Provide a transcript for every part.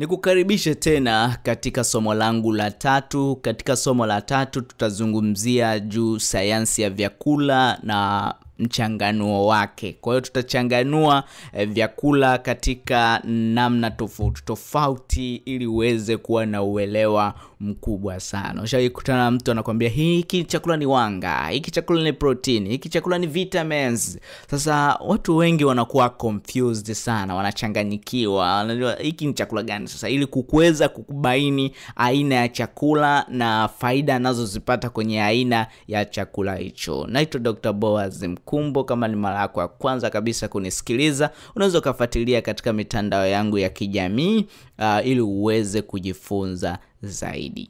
Nikukaribishe tena katika somo langu la 3. Katika somo la 3 tutazungumzia juu sayansi ya vyakula na mchanganuo wake. Kwa hiyo tutachanganua vyakula katika namna tofauti ili uweze kuwa na uelewa mkubwa sana. Ushakutana na mtu anakuambia hiki chakula ni wanga, hiki chakula ni protein, hiki chakula ni vitamins. Sasa watu wengi wanakuwa confused sana, wanachanganyikiwa, wanajua hiki ni chakula gani. Sasa ili kukuweza kukubaini aina ya chakula na faida anazozipata kwenye aina ya chakula hicho. Naitwa Dr. Boaz Mkumbo. Kama ni mara yako ya kwanza kabisa kunisikiliza, unaweza kufuatilia katika mitandao yangu ya kijamii ili uweze kujifunza zaidi.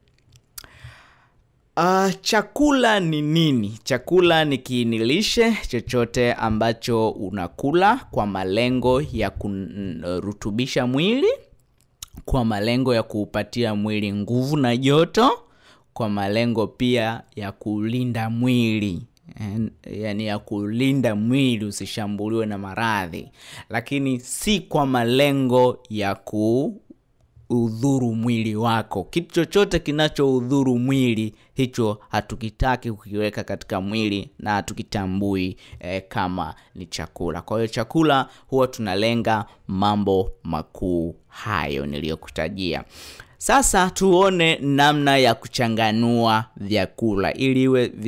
Chakula ni nini? Chakula ni kiinilishe chochote ambacho unakula kwa malengo ya kurutubisha mwili, kwa malengo ya kuupatia mwili nguvu na joto, kwa malengo pia ya kulinda mwili. Yani ya kulinda mwili usishambuliwe na maradhi, lakini si kwa malengo ya kuudhuru mwili wako. Kitu chochote kinachoudhuru mwili, hicho hatukitaki kukiweka katika mwili na hatukitambui kama ni chakula. Kwa hiyo chakula huwa tunalenga mambo makuu hayo niliyokutajia. Sasa tuone namna ya kuchanganua vyakula ili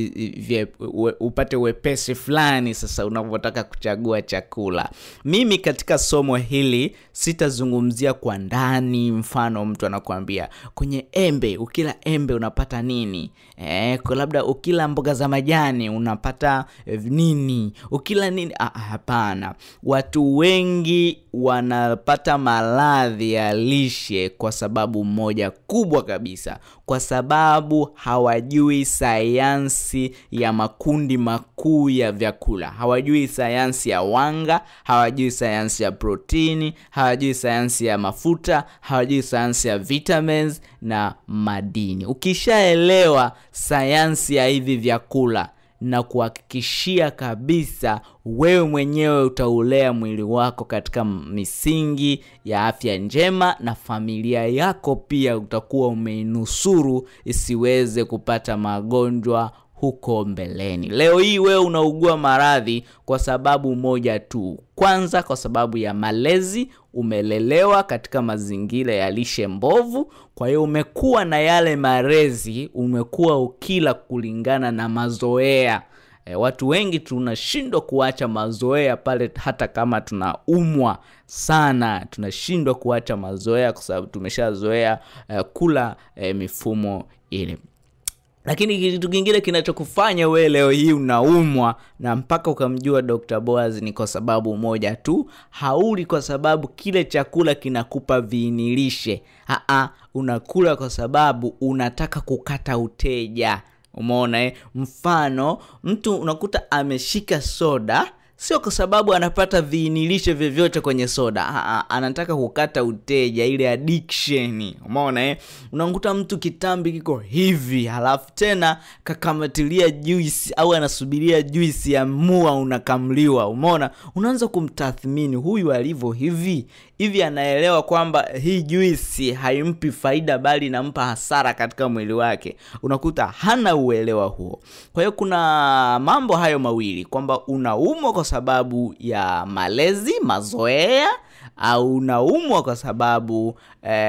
upate wepesi fulani sasa unapotaka kuchagua chakula. Mimi katika somo hili sitazungumzia kwa ndani. Mfano mtu anakuambia kwenye embe, ukila embe unapata nini? Kwa labda ukila mboga za majani unapata nini? Ukila nini? Hapana. Watu wengi wanapata maradhi ya lishe kwa sababu moja kubwa kabisa, kwa sababu hawajui sayansi ya makundi makuu ya vyakula. Hawajui sayansi ya wanga, hawajui sayansi ya protini, hawajui sayansi ya mafuta, hawajui sayansi ya vitamins na madini. Ukishaelewa sayansi ya hivi vyakula, na kuhakikishia kabisa wewe mwenyewe utaulea mwili wako katika misingi ya afya njema, na familia yako pia utakuwa umeinusuru isiweze kupata magonjwa huko mbeleni. Leo hii wewe unaugua maradhi kwa sababu moja tu. Kwanza, kwa sababu ya malezi. Umelelewa katika mazingira ya lishe mbovu, kwa hiyo umekuwa na yale malezi, umekuwa ukila kulingana na mazoea. Watu wengi tunashindwa kuacha mazoea pale hata kama tunaumwa sana. Tunashindwa kuacha mazoea kwa sababu tumeshazoea kula mifumo ile. Lakini kitu kingine kinachokufanya wewe leo hii unaumwa na mpaka ukamjua Dr. Boaz ni kwa sababu moja tu. Hauli kwa sababu kile chakula kinakupa viinilishe. Unakula kwa sababu unataka kukata uteja. Umeona mfano mtu unakuta ameshika soda, sio kwa sababu anapata viinilishe vyovyote kwenye soda. Anataka kukata uteja, ile addiction. Umeona unakuta mtu kitambi kiko hivi, halafu tena kakamatilia juice au anasubiria juice ya mua unakamliwa. Umeona, unaanza kumtathmini huyu alivyo hivi anaelewa kwamba hii juice haimpi faida bali inampa hasara katika mwili wake. Unakuta hana uelewa huo. Kwa hiyo kuna mambo hayo mawili, kwamba unaumwa kwa sababu ya malezi, mazoea, au unaumwa kwa sababu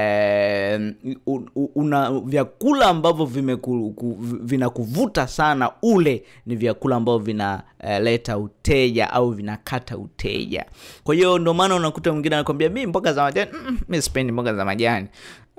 una vyakula ambavyo vinakuvuta sana, ule ni vyakula ambavyo vinaleta uteja au vinakata uteja. Kwa hiyo ndio maana unakuta mwingine anakuambia mimi mboga za majani, mimi sipendi mboga za majani.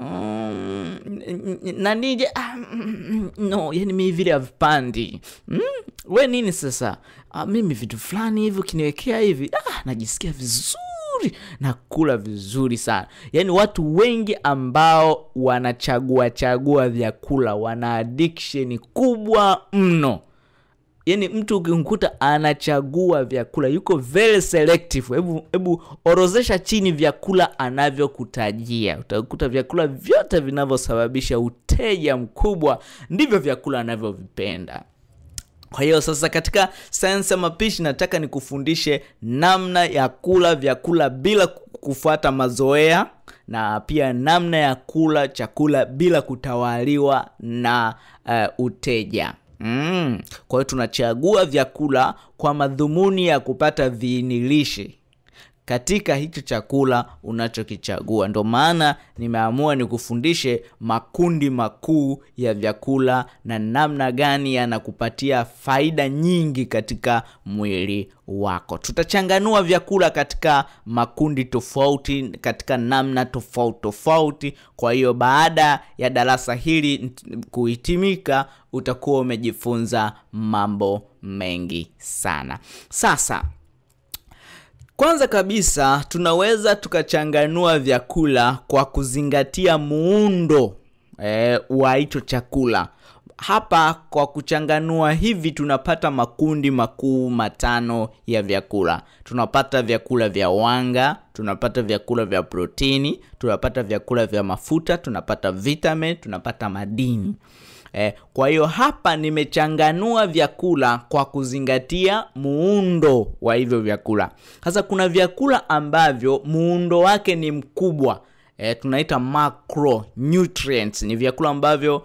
Na nije no, yani mimi vile havipandi. Wewe nini sasa? Mimi vitu fulani hivi ukiniwekea hivi najisikia vizuri na kula vizuri sana. Yani watu wengi ambao wanachagua vyakula wana addiction kubwa mno. Yani mtu ukimkuta anachagua vyakula, yuko very selective. Hebu orozesha chini vyakula anavyokutajia. Utakuta vyakula vyote vinavyosababisha uteja mkubwa ndivyo vyakula anavyovipenda. Kwa hiyo sasa katika sayansi ya mapishi nataka nikufundishe namna ya kula vyakula bila kufuata mazoea, na pia namna ya kula chakula bila kutawaliwa na uteja. Kwa hiyo tunachagua vyakula kwa madhumuni ya kupata viinilishe katika hicho chakula unachokichagua. Ndio maana nimeamua nikufundishe makundi makuu ya vyakula na namna gani yanakupatia faida nyingi katika mwili wako. Tutachanganua vyakula katika makundi tofauti, katika namna tofauti. Kwa hiyo baada ya darasa hili kuhitimika, utakuwa umejifunza mambo mengi sana. Sasa kwanza kabisa tunaweza tukachanganua vyakula kwa kuzingatia muundo wa hicho chakula. Hapa kwa kuchanganua hivi tunapata makundi makuu 5 ya vyakula. Tunapata vyakula vya wanga, tunapata vyakula vya protini, tunapata vyakula vya mafuta, tunapata vitamin, tunapata madini. Kwa hiyo hapa nimechanganua vyakula kwa kuzingatia muundo wa hivyo vyakula. Sasa kuna vyakula ambavyo muundo wake ni mkubwa. Tunaita macronutrients. Ni vyakula ambavyo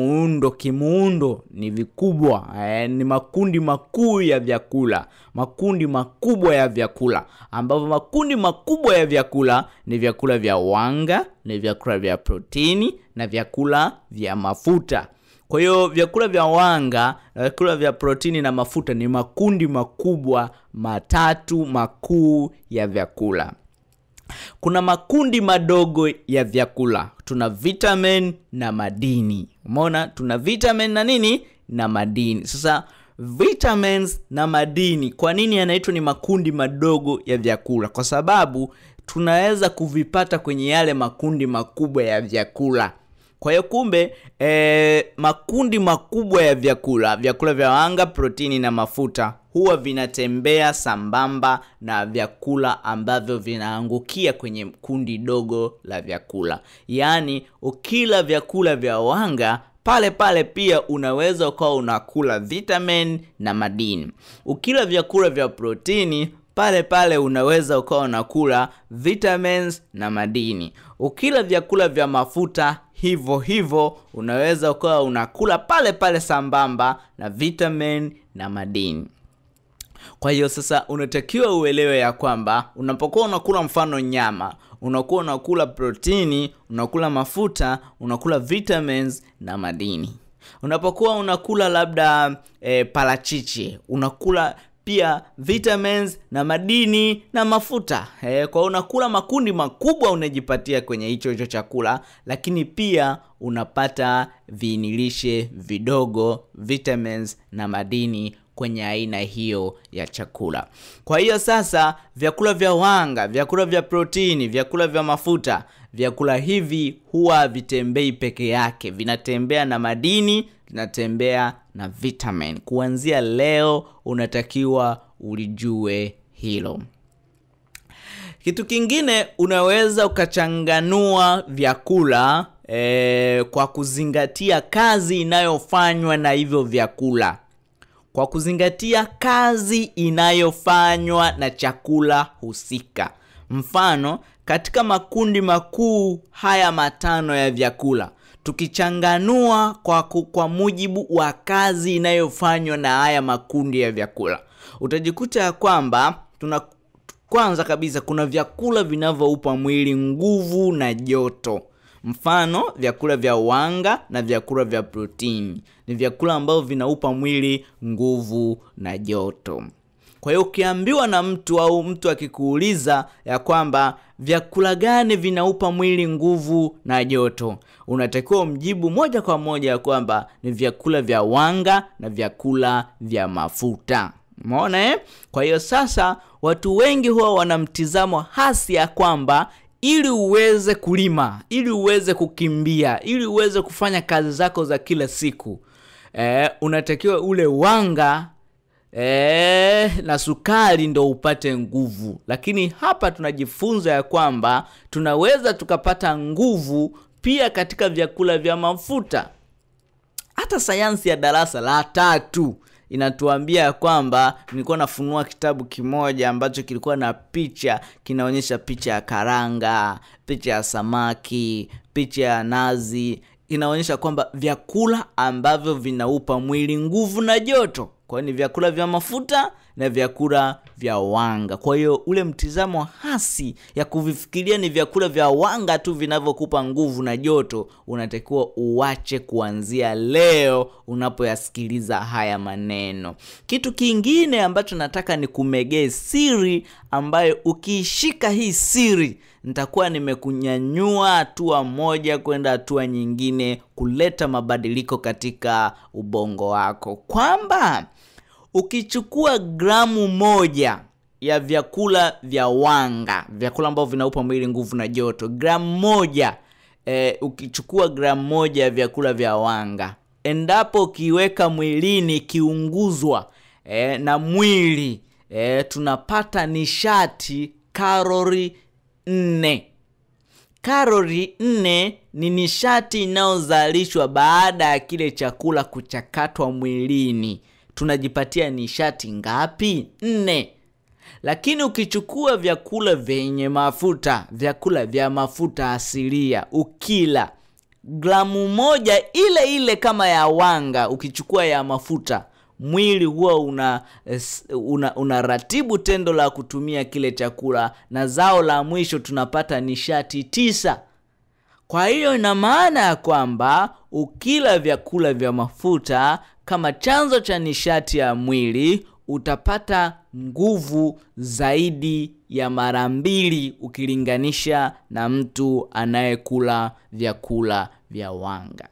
kimuundo ni vikubwa. Ni makundi makuu ya vyakula. Makundi makubwa ya vyakula. Ambavyo makundi makubwa ya vyakula ni vyakula vya wanga, ni vyakula vya protini na vyakula vya mafuta. Kwa hiyo vyakula vya wanga, vyakula vya protini na mafuta ni makundi makubwa 3 makuu ya vyakula. Kuna makundi madogo ya vyakula. Tuna vitamin na madini. Umeona? Tuna vitamin na nini? Na madini. Sasa vitamins na madini, kwa nini yanaitwa ni makundi madogo ya vyakula? Kwa sababu tunaweza kuvipata kwenye yale makundi makubwa ya vyakula. Kwa hiyo kumbe makundi makubwa ya vyakula vya wanga, protini na mafuta huwa vinatembea sambamba na vyakula ambavyo vinaangukia kwenye kundi dogo la vyakula. Yaani ukila vyakula vya wanga, pale pia unaweza ukawa unakula vitamin na madini. Ukila vyakula vya protini, pale unaweza ukawa unakula vitamins na madini. Ukila vyakula vya mafuta, hivyo unaweza ukawa unakula pale sambamba na vitamin na madini. Kwa hiyo sasa unatakiwa uelewe ya kwamba unapokuwa unakula mfano nyama, unakuwa unakula protini, unakula mafuta, unakula vitamins na madini. Unapokuwa unakula labda parachichi, unakula pia vitamins na madini na mafuta. Kwa unakula makundi makubwa unajipatia kwenye hicho chakula, lakini pia unapata viinilishe vidogo, vitamins na madini kwenye aina hiyo ya chakula. Kwa hiyo sasa vyakula vya wanga, vyakula vya protini, vyakula vya mafuta, vyakula hivi huwa vitembei peke yake, vinatembea na madini, vinatembea na vitamin. Kuanzia leo unatakiwa ulijue hilo. Kitu kingine, unaweza ukachanganua vyakula kwa kuzingatia kazi inayofanywa na hivyo vyakula. Kwa kuzingatia kazi inayofanywa na chakula husika. Mfano, katika makundi makuu haya 5 ya vyakula, tukichanganua kwa mujibu wa kazi inayofanywa na haya makundi ya vyakula, utajikuta ya kwamba kwanza kabisa kuna vyakula vinavyoupa mwili nguvu na joto. Mfano, vyakula vya wanga na vyakula vya protini ni vyakula ambavyo vinaupa mwili nguvu na joto. Kwa hiyo ukiambiwa na mtu au mtu akikuuliza ya kwamba vyakula gani vinaupa mwili nguvu na joto, unatakiwa mjibu moja kwa moja ya kwamba ni vyakula vya wanga na vyakula vya mafuta. Umeona? Kwa hiyo sasa watu wengi huwa wanamtizamo hasi ya kwamba ili uweze kulima, ili uweze kukimbia, ili uweze kufanya kazi zako za kila siku, unatakiwa ule wanga na sukari ndo upate nguvu. Lakini hapa tunajifunza ya kwamba tunaweza tukapata nguvu pia katika vyakula vya mafuta. Hata sayansi ya darasa la 3 inatuambia kwamba, nilikuwa nafunua kitabu kimoja ambacho kilikuwa na picha, kinaonyesha picha ya karanga, picha ya samaki, picha ya nazi. Inaonyesha kwamba vyakula ambavyo vinaupa mwili nguvu na joto, kwa ni vyakula vya mafuta na vyakula vya wanga. Kwa hiyo ule mtizamo hasi ya kuvifikiria ni vyakula vya wanga tu vinavyokupa nguvu na joto, unatakiwa uache kuanzia leo unapoyasikiliza haya maneno. Kitu kingine ambacho nataka ni kumegee siri ambayo ukiishika hii siri, nitakuwa nimekunyanyua hatua moja kwenda hatua nyingine, kuleta mabadiliko katika ubongo wako. Kwamba ukichukua gramu moja ya vyakula vya wanga, vyakula ambavyo vinaupa mwili nguvu na joto, gramu moja, ukichukua gramu moja ya vyakula vya wanga, endapo ukiweka mwilini kiunguzwa na mwili, tunapata nishati kalori 4. Kalori 4 ni nishati inayozalishwa baada ya kile chakula kuchakatwa mwilini. Tunajipatia nishati ngapi? 4. Lakini ukichukua vyakula vyenye mafuta, vyakula vya mafuta asilia, ukila gramu moja ile ile kama ya wanga, ukichukua ya mafuta, mwili huwa unaratibu tendo la kutumia kile chakula, na zao la mwisho tunapata nishati 9. Kwa hiyo ina maana ya kwamba ukila vyakula vya mafuta kama chanzo cha nishati ya mwili, utapata nguvu zaidi ya mara 2 ukilinganisha na mtu anayekula vyakula vya wanga.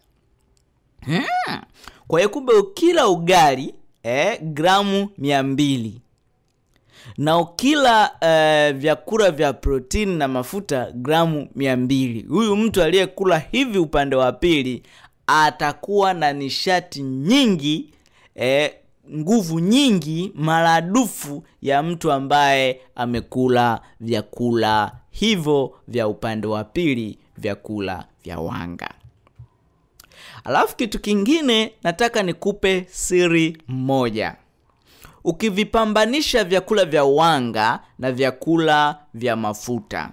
Kwa hiyo kumbe ukila ugali gramu 200, na ukila vyakula vya protein na mafuta gramu 200, huyu mtu aliyekula hivi upande wa pili atakuwa na nishati nyingi, nguvu nyingi maradufu ya mtu ambaye amekula vyakula hivyo vya upande wa pili, vyakula vya wanga. Alafu kitu kingine nataka nikupe siri moja. Ukivipambanisha vyakula vya wanga na vyakula vya mafuta,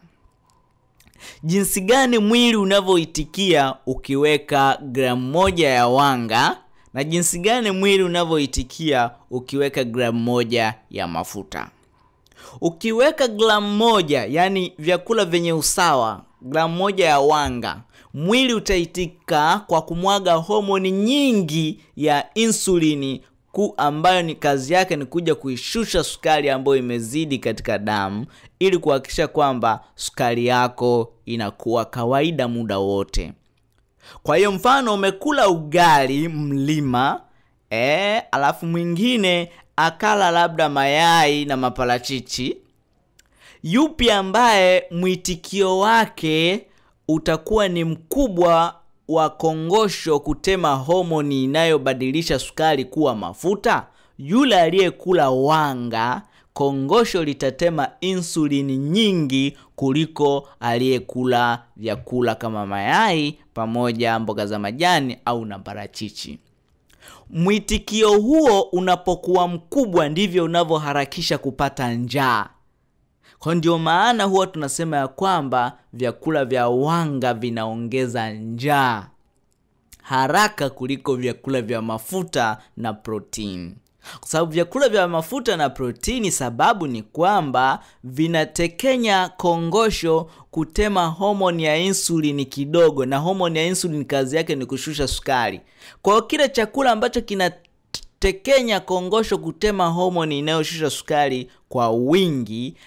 jinsi gani mwili unavyoitikia ukiweka gramu moja ya wanga, na jinsi gani mwili unavyoitikia ukiweka gramu moja ya mafuta. Ukiweka gramu moja, yani vyakula vyenye usawa, gramu moja ya wanga, mwili utaitika kwa kumwaga homoni nyingi ya insulini, ambayo ni kazi yake ni kuja kuishusha sukari ambayo imezidi katika damu, ili kuhakikisha kwamba sukari yako inakuwa kawaida muda wote. Kwa hiyo mfano umekula ugali mlima, alafu mwingine akala labda mayai na maparachichi, yupi ambaye mwitikio wake utakuwa ni mkubwa wa kongosho kutema homoni inayobadilisha sukari kuwa mafuta? Yule aliyekula wanga, kongosho litatema insulini nyingi kuliko aliyekula vyakula kama mayai pamoja mboga za majani au na parachichi. Mwitikio huo unapokuwa mkubwa ndivyo unavyoharakisha kupata njaa. Kwa ndio maana huwa tunasema ya kwamba vyakula vya wanga vinaongeza njaa haraka kuliko vyakula vya mafuta na protein. Kwa sababu vyakula vya mafuta na proteini, sababu ni kwamba vinatekenya kongosho kutema homoni ya insulini kidogo, na homoni ya insulini kazi yake ni kushusha sukari. Kwa hiyo kile chakula ambacho kinatekenya kongosho kutema homoni inayoshusha sukari kwa wingi,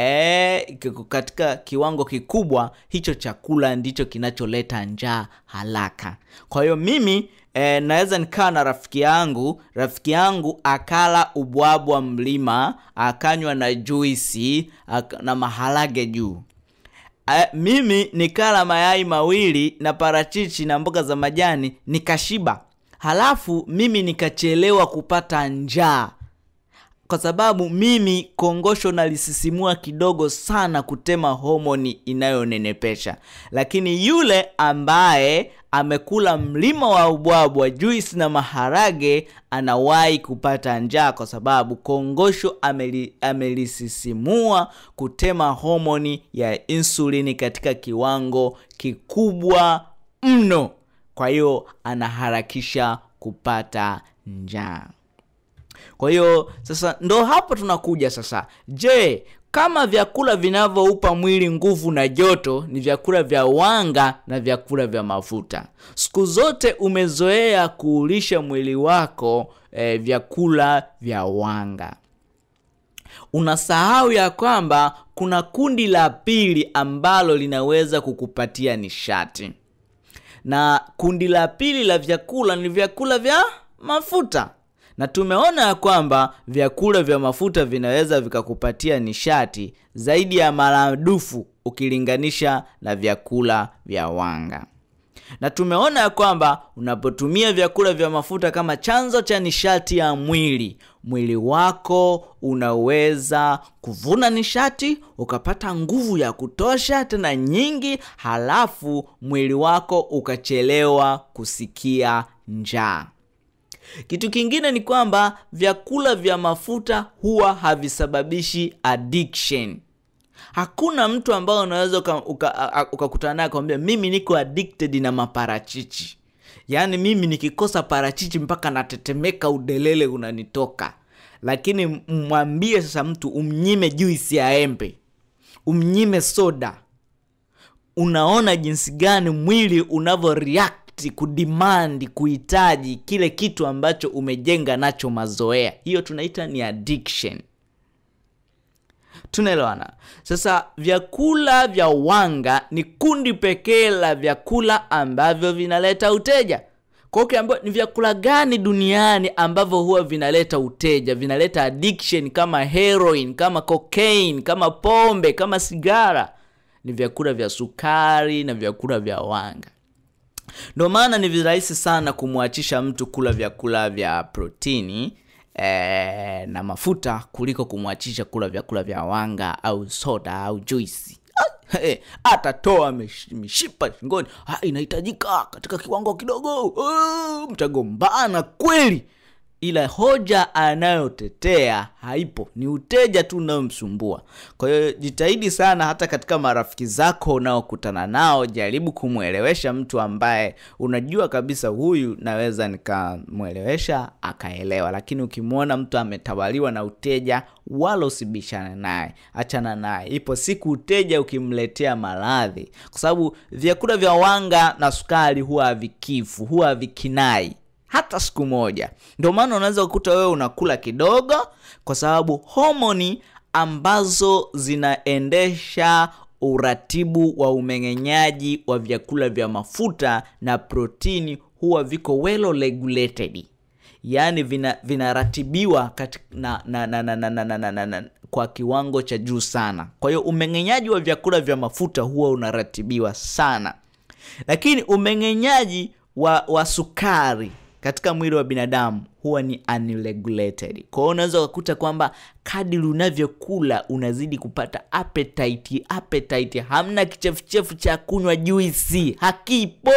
katika kiwango kikubwa, hicho chakula ndicho kinacholeta njaa haraka. Kwa hiyo mimi naweza nikaa na rafiki yangu akala ubwabwa mlima, akanywa na juisi na maharage juu. Mimi nikala mayai 2 na parachichi na mboga za majani, nikashiba. Halafu mimi nikachelewa kupata njaa, kwa sababu mimi kongosho nalisisimua kidogo sana kutema homoni inayonenepesha. Lakini yule ambaye amekula mlima wa ubwabwa, juice na maharage, anawahi kupata njaa kwa sababu kongosho amelisisimua kutema homoni ya insulini katika kiwango kikubwa mno. Kwa hiyo anaharakisha kupata njaa. Kwa hiyo sasa ndo hapo tunakuja sasa. Je, kama vyakula vinavyoupa mwili nguvu na joto ni vyakula vya wanga na vyakula vya mafuta, siku zote umezoea kuulisha mwili wako vyakula vya wanga, unasahau ya kwamba kuna kundi la pili ambalo linaweza kukupatia nishati. Na kundi la pili la vyakula ni vyakula vya mafuta. Na tumeona ya kwamba vyakula vya mafuta vinaweza vikakupatia nishati zaidi ya maradufu ukilinganisha na vyakula vya wanga. Na tumeona ya kwamba unapotumia vyakula vya mafuta kama chanzo cha nishati ya mwili wako unaweza kuvuna nishati, ukapata nguvu ya kutosha tena nyingi, halafu mwili wako ukachelewa kusikia njaa. Kitu kingine ni kwamba vyakula vya mafuta huwa havisababishi addiction. Hakuna mtu ambao unaweza ukakutana naye akwambia mimi niko addicted na maparachichi. Yaani mimi nikikosa parachichi mpaka natetemeka, udelele unanitoka. Lakini mwambie sasa mtu umnyime juice ya embe, umnyime soda, unaona jinsi gani mwili unavyoreact kudemand, kuhitaji kile kitu ambacho umejenga nacho mazoea. Hiyo tunaita ni addiction. Tunaelewana? Sasa vyakula vya wanga ni kundi pekee la vyakula ambavyo vinaleta uteja. Kwa hiyo ni vyakula gani duniani ambavyo huwa vinaleta uteja, vinaleta addiction kama heroin, kama cocaine, kama pombe, kama sigara? Ni vyakula vya sukari na vyakula vya wanga. Ndio maana ni virahisi sana kumwachisha mtu kula vyakula vya protini na mafuta kuliko kumwachisha kula vyakula vya wanga au soda au juice. Atatoa mishipa shingoni. Inahitajika katika kiwango kidogo. Mtagombana kweli. Ila hoja anayotetea haipo, ni uteja tu unaomsumbua. Kwa hiyo jitahidi sana hata katika marafiki zako unaokutana nao, jaribu kumuelewesha mtu ambaye unajua kabisa huyu naweza nikamuelewesha akaelewa. Lakini ukimwona mtu ametawaliwa na uteja, wala usibishane naye, achana naye. Ipo siku uteja ukimletea maradhi, kwa sababu vyakula vya wanga na sukari huwa havikifu, huwa havikinai hata siku moja. Ndio maana unaweza kukuta wewe unakula kidogo, kwa sababu homoni ambazo zinaendesha uratibu wa umeng'enyaji wa vyakula vya mafuta na protini huwa viko well regulated. Yaani vinaratibiwa kwa kiwango cha juu sana. Kwa hiyo umeng'enyaji wa vyakula vya mafuta huwa unaratibiwa sana. Lakini umeng'enyaji wa sukari katika mwili wa binadamu huwa ni unregulated. Kwa hiyo unaweza kukuta kwamba kadri unavyokula unazidi kupata appetite. Hamna kichefuchefu cha kunywa juisi, hakipo.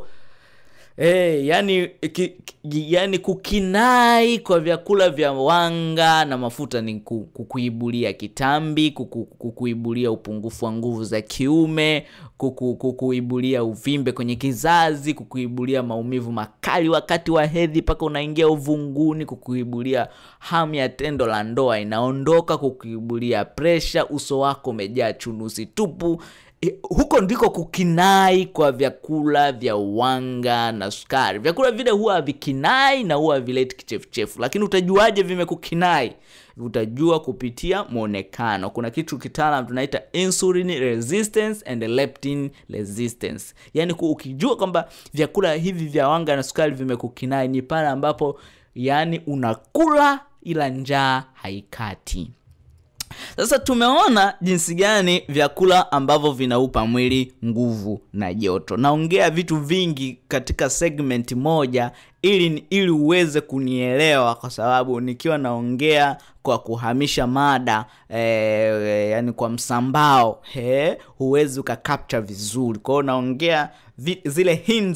Yani kukinai kwa vyakula vya wanga na mafuta ni kukuibulia kitambi, kukuibulia upungufu wa nguvu za kiume, kukuibulia uvimbe kwenye kizazi, kukuibulia maumivu makali wakati wa hedhi paka unaingia uvunguni, kukuibulia hamu ya tendo la ndoa inaondoka, kukuibulia pressure, uso wako umejaa chunusi tupu. Huko ndiko kukinai kwa vyakula vya wanga na sukari. Vyakula vile huwa vikinai na huwa vileti kichefuchefu. Lakini utajuaje vimekukinai? Utajua kupitia muonekano. Kuna kitu kitaalamu tunaita insulin resistance and leptin resistance. Yaani ukijua kwamba vyakula hivi vya wanga na sukari vimekukinai, ni pale ambapo yani unakula ila njaa haikati. Sasa tumeona jinsi gani vyakula ambavyo vinaupa mwili nguvu na joto. Naongea vitu vingi katika segment moja ili uweze kunielewa, kwa sababu nikiwa naongea kwa kuhamisha mada yani kwa msambao huwezi ukacapture vizuri. Kwa hiyo naongea zile hints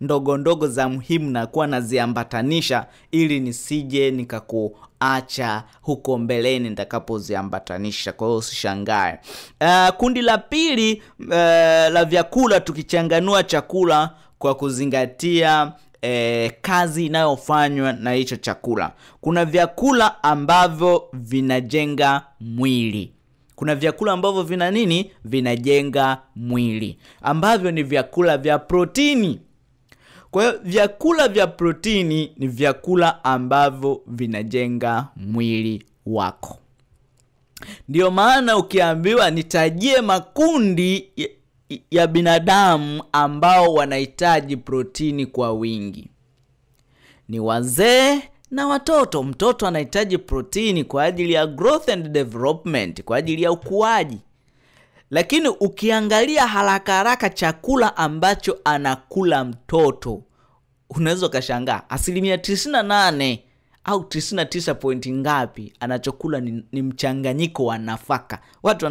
ndogo ndogo za muhimu na kuwa naziambatanisha ili nisije nikakuacha huko mbeleni nitakapoziambatanisha. Kwa hiyo usishangae. Kundi la pili la vyakula, tukichanganua chakula kwa kuzingatia kazi inayofanywa na hicho chakula. Kuna vyakula ambavyo vinajenga mwili. Kuna vyakula ambavyo vina nini? Vinajenga mwili, ambavyo ni vyakula vya protini. Kwa hiyo vyakula vya protini ni vyakula ambavyo vinajenga mwili wako. Ndio maana ukiambiwa nitajie makundi ya binadamu ambao wanahitaji protini kwa wingi, ni wazee na watoto. Mtoto anahitaji protini kwa ajili ya growth and development, kwa ajili ya ukuaji. Lakini ukiangalia haraka chakula ambacho anakula mtoto, unaweza kushangaa 98% au 99 point ngapi anachokula ni mchanganyiko wa nafaka. Watu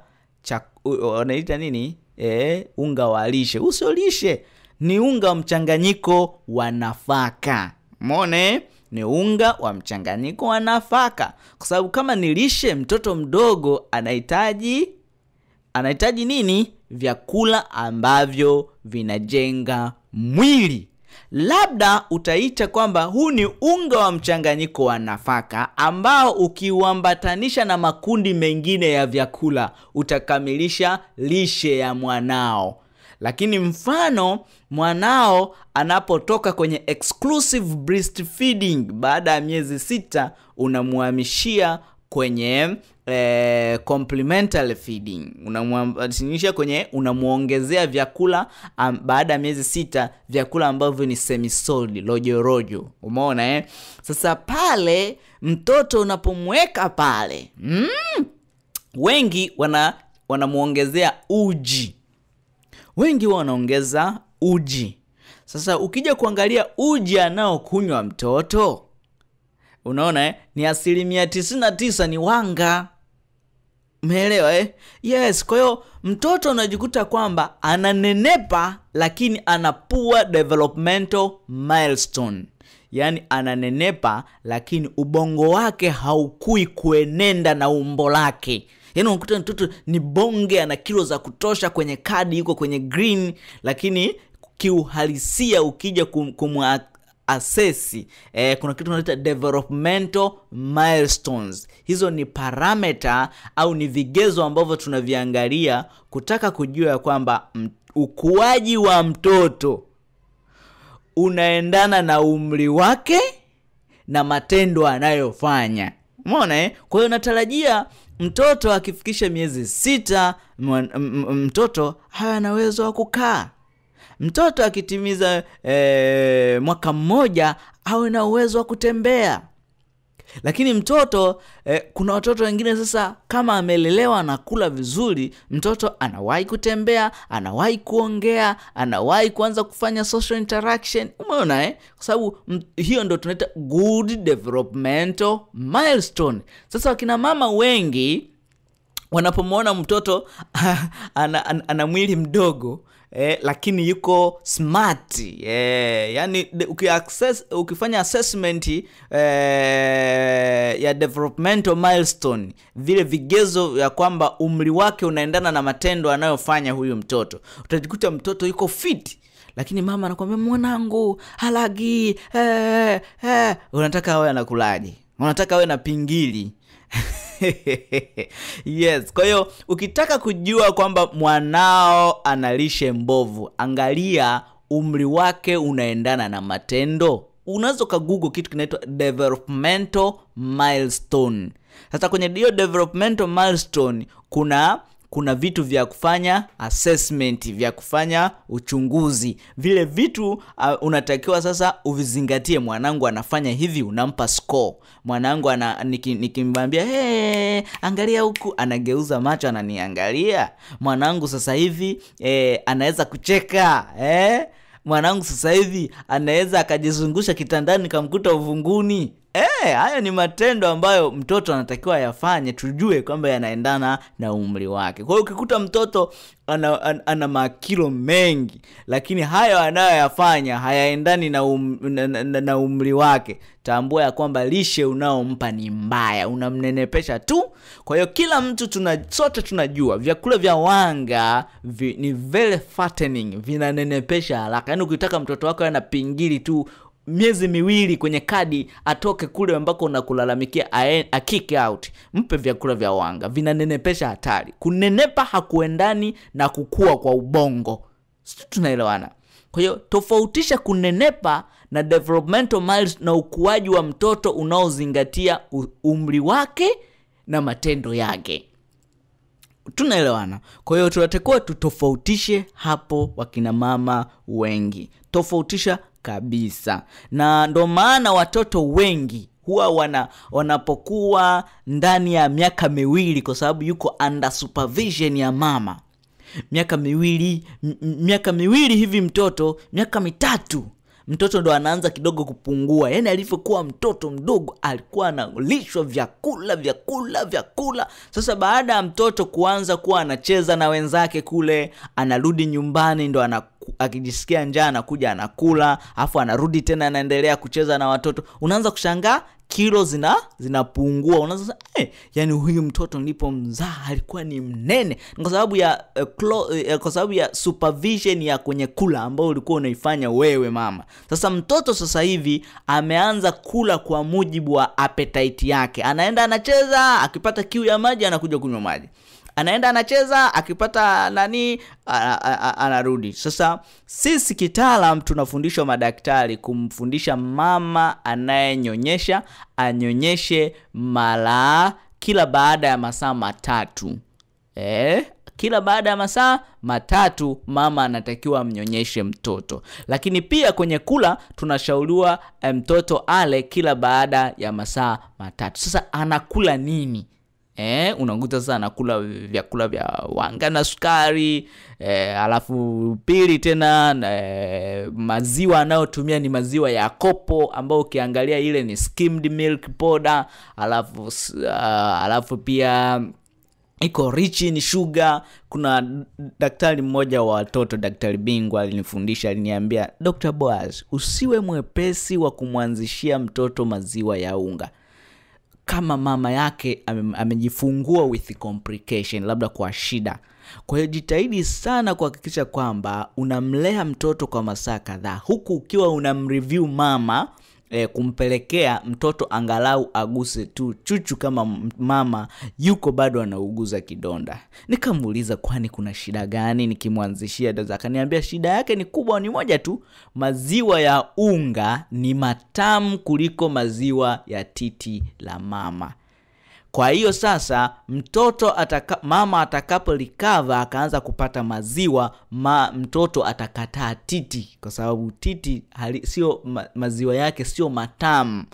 wanaita nini? Unga wa lishe. Usiolishe, ni unga mchanganyiko wa nafaka. Umeona? Ni unga wa mchanganyiko wa nafaka. Kwa sababu kama ni lishe, mtoto mdogo anahitaji nini? Vyakula ambavyo vinajenga mwili. Labda utaita kwamba huu ni unga wa mchanganyiko wa nafaka ambao ukiuambatanisha na makundi mengine ya vyakula utakamilisha lishe ya mwanao. Lakini mfano, mwanao anapotoka kwenye exclusive breastfeeding, baada ya miezi 6 unamuhamishia kwenye complementary feeding. Unamuongezea vyakula baada ya miezi 6, vyakula ambavyo ni semi solid, rojo. Umeona Sasa pale mtoto unapomweka pale, wengi wanamuongezea uji. Wengi wanaongeza uji. Sasa ukija kuangalia uji anaokunywa mtoto, unaona ni 99% ni wanga. Umeelewa Yes, kwa hiyo mtoto unajikuta kwamba ananenepa lakini ana poor developmental milestone. Yaani ananenepa lakini ubongo wake haukui kuenenda na umbo lake. Yaani unakuta mtoto ni bonge, ana kilo za kutosha, kwenye kadi yuko kwenye green, lakini kiuhalisia ukija assessi, kuna kitu tunaita developmental milestones. Hizo ni parameter au ni vigezo ambavyo tunaviangalia kutaka kujua kwamba ukuaji wa mtoto unaendana na umri wake na matendo anayofanya. Umeona Kwa hiyo natarajia mtoto akifikisha miezi 6, mtoto hana uwezo wa kukaa. Mtoto akitimiza mwaka mmoja awe na uwezo wa kutembea. Lakini mtoto kuna watoto wengine sasa kama amelelewa na kula vizuri, mtoto anawahi kutembea, anawahi kuongea, anawahi kuanza kufanya social interaction. Umeona Kwa sababu hiyo ndio tunaita good developmental milestone. Sasa wakina mama wengi wanapomwona mtoto ana mwili mdogo lakini yuko smart, yani ukifanya assessment ya developmental milestone, vile vigezo ya kwamba umri wake unaendana na matendo anayofanya huyu mtoto, utajikuta mtoto yuko fit. Lakini mama anakuambia mwanangu halagi, unataka awe anakulaje? Unataka awe na pingili? Yes, kwa hiyo ukitaka kujua kwamba mwanao analishe mbovu, angalia umri wake unaendana na matendo. Unaweza Google kitu kinaitwa developmental milestone. Sasa kwenye hiyo developmental milestone kuna vitu vya kufanya assessment, vya kufanya uchunguzi. Vile vitu unatakiwa sasa uvizingatie. Mwanangu anafanya hivi, unampa score. Mwanangu nikimwambia angalia huku, anageuza macho ananiangalia. Mwanangu sasa hivi anaweza kucheka. Mwanangu sasa hivi anaweza akajizungusha kitandani kamkuta uvunguni. Hayo ni matendo ambayo mtoto anatakiwa yafanye, tujue kwamba yanaendana na umri wake. Kwa hiyo ukikuta mtoto ana makilo mengi, lakini hayo anayoyafanya hayaendani na umri wake, tambua ya kwamba lishe unaompa ni mbaya, unamnenepesha tu. Kwa hiyo kila mtu sote tunajua vyakula vya wanga ni very fattening, vinanenepesha haraka. Yaani ukitaka mtoto wako ana pingili tu miezi 2 kwenye kadi atoke kule ambako unakulalamikia a kick out, mpe vyakula vya wanga, vinanenepesha hatari. Kunenepa hakuendani na kukua kwa ubongo. Sisi tunaelewana. Kwa hiyo tofautisha kunenepa na developmental miles na ukuaji wa mtoto unaozingatia umri wake na matendo yake. Tunaelewana. Kwa hiyo tunatakiwa tutofautishe hapo, wakina mama wengi. Tofautisha kabisa. Na ndo maana watoto wengi huwa wanapokuwa ndani ya miaka 2, kwa sababu yuko under supervision ya mama. Miaka 2 hivi mtoto, miaka 3 mtoto ndo anaanza kidogo kupungua. Yaani alivyokuwa mtoto mdogo alikuwa analishwa vyakula. Sasa baada ya mtoto kuanza kuwa anacheza na wenzake kule, anarudi nyumbani ndo akijisikia njaa anakuja anakula, afu anarudi tena anaendelea kucheza na watoto. Unaanza kushangaa kilo zinapungua. Unaanza yani huyu mtoto nilipomzaa alikuwa ni mnene, kwa sababu ya supervision ya kwenye kula ambao ulikuwa unaifanya wewe mama. Sasa mtoto sasa hivi ameanza kula kwa mujibu wa appetite yake. Anaenda anacheza, akipata kiu ya maji anakuja kunywa maji. Anaenda anacheza, akipata anarudi. Sasa sisi kitaalam tunafundishwa madaktari kumfundisha mama anayenyonyesha anyonyeshe kila baada ya masaa 3. Kila baada ya masaa 3 mama anatakiwa amnyonyeshe mtoto. Lakini pia kwenye kula tunashauriwa mtoto ale kila baada ya masaa 3. Sasa anakula nini? Unakuta sasa anakula vyakula vya wanga na sukari, alafu pili tena maziwa anayotumia ni maziwa ya kopo ambao ukiangalia ile ni skimmed milk powder, alafu pia iko rich in sugar. Kuna daktari mmoja wa watoto, daktari bingwa, alinifundisha, aliniambia, Dr. Boaz, usiwe mwepesi wa kumwanzishia mtoto maziwa ya unga kama mama yake amejifungua with complication, labda kwa shida. Kwa hiyo jitahidi sana kuhakikisha kwamba unamlea mtoto kwa masaa kadhaa, huku ukiwa unamreview mama, kumpelekea mtoto angalau aguse tu chuchu kama mama yuko bado anauguza kidonda. Nikamuuliza kwani kuna shida gani nikimwanzishia dawa? Akaniambia shida yake ni kubwa, ni moja tu, maziwa ya unga ni matamu kuliko maziwa ya titi la mama. Kwa hiyo sasa mtoto mama atakapo recover akaanza kupata maziwa, mtoto atakataa titi, kwa sababu titi sio maziwa yake sio matamu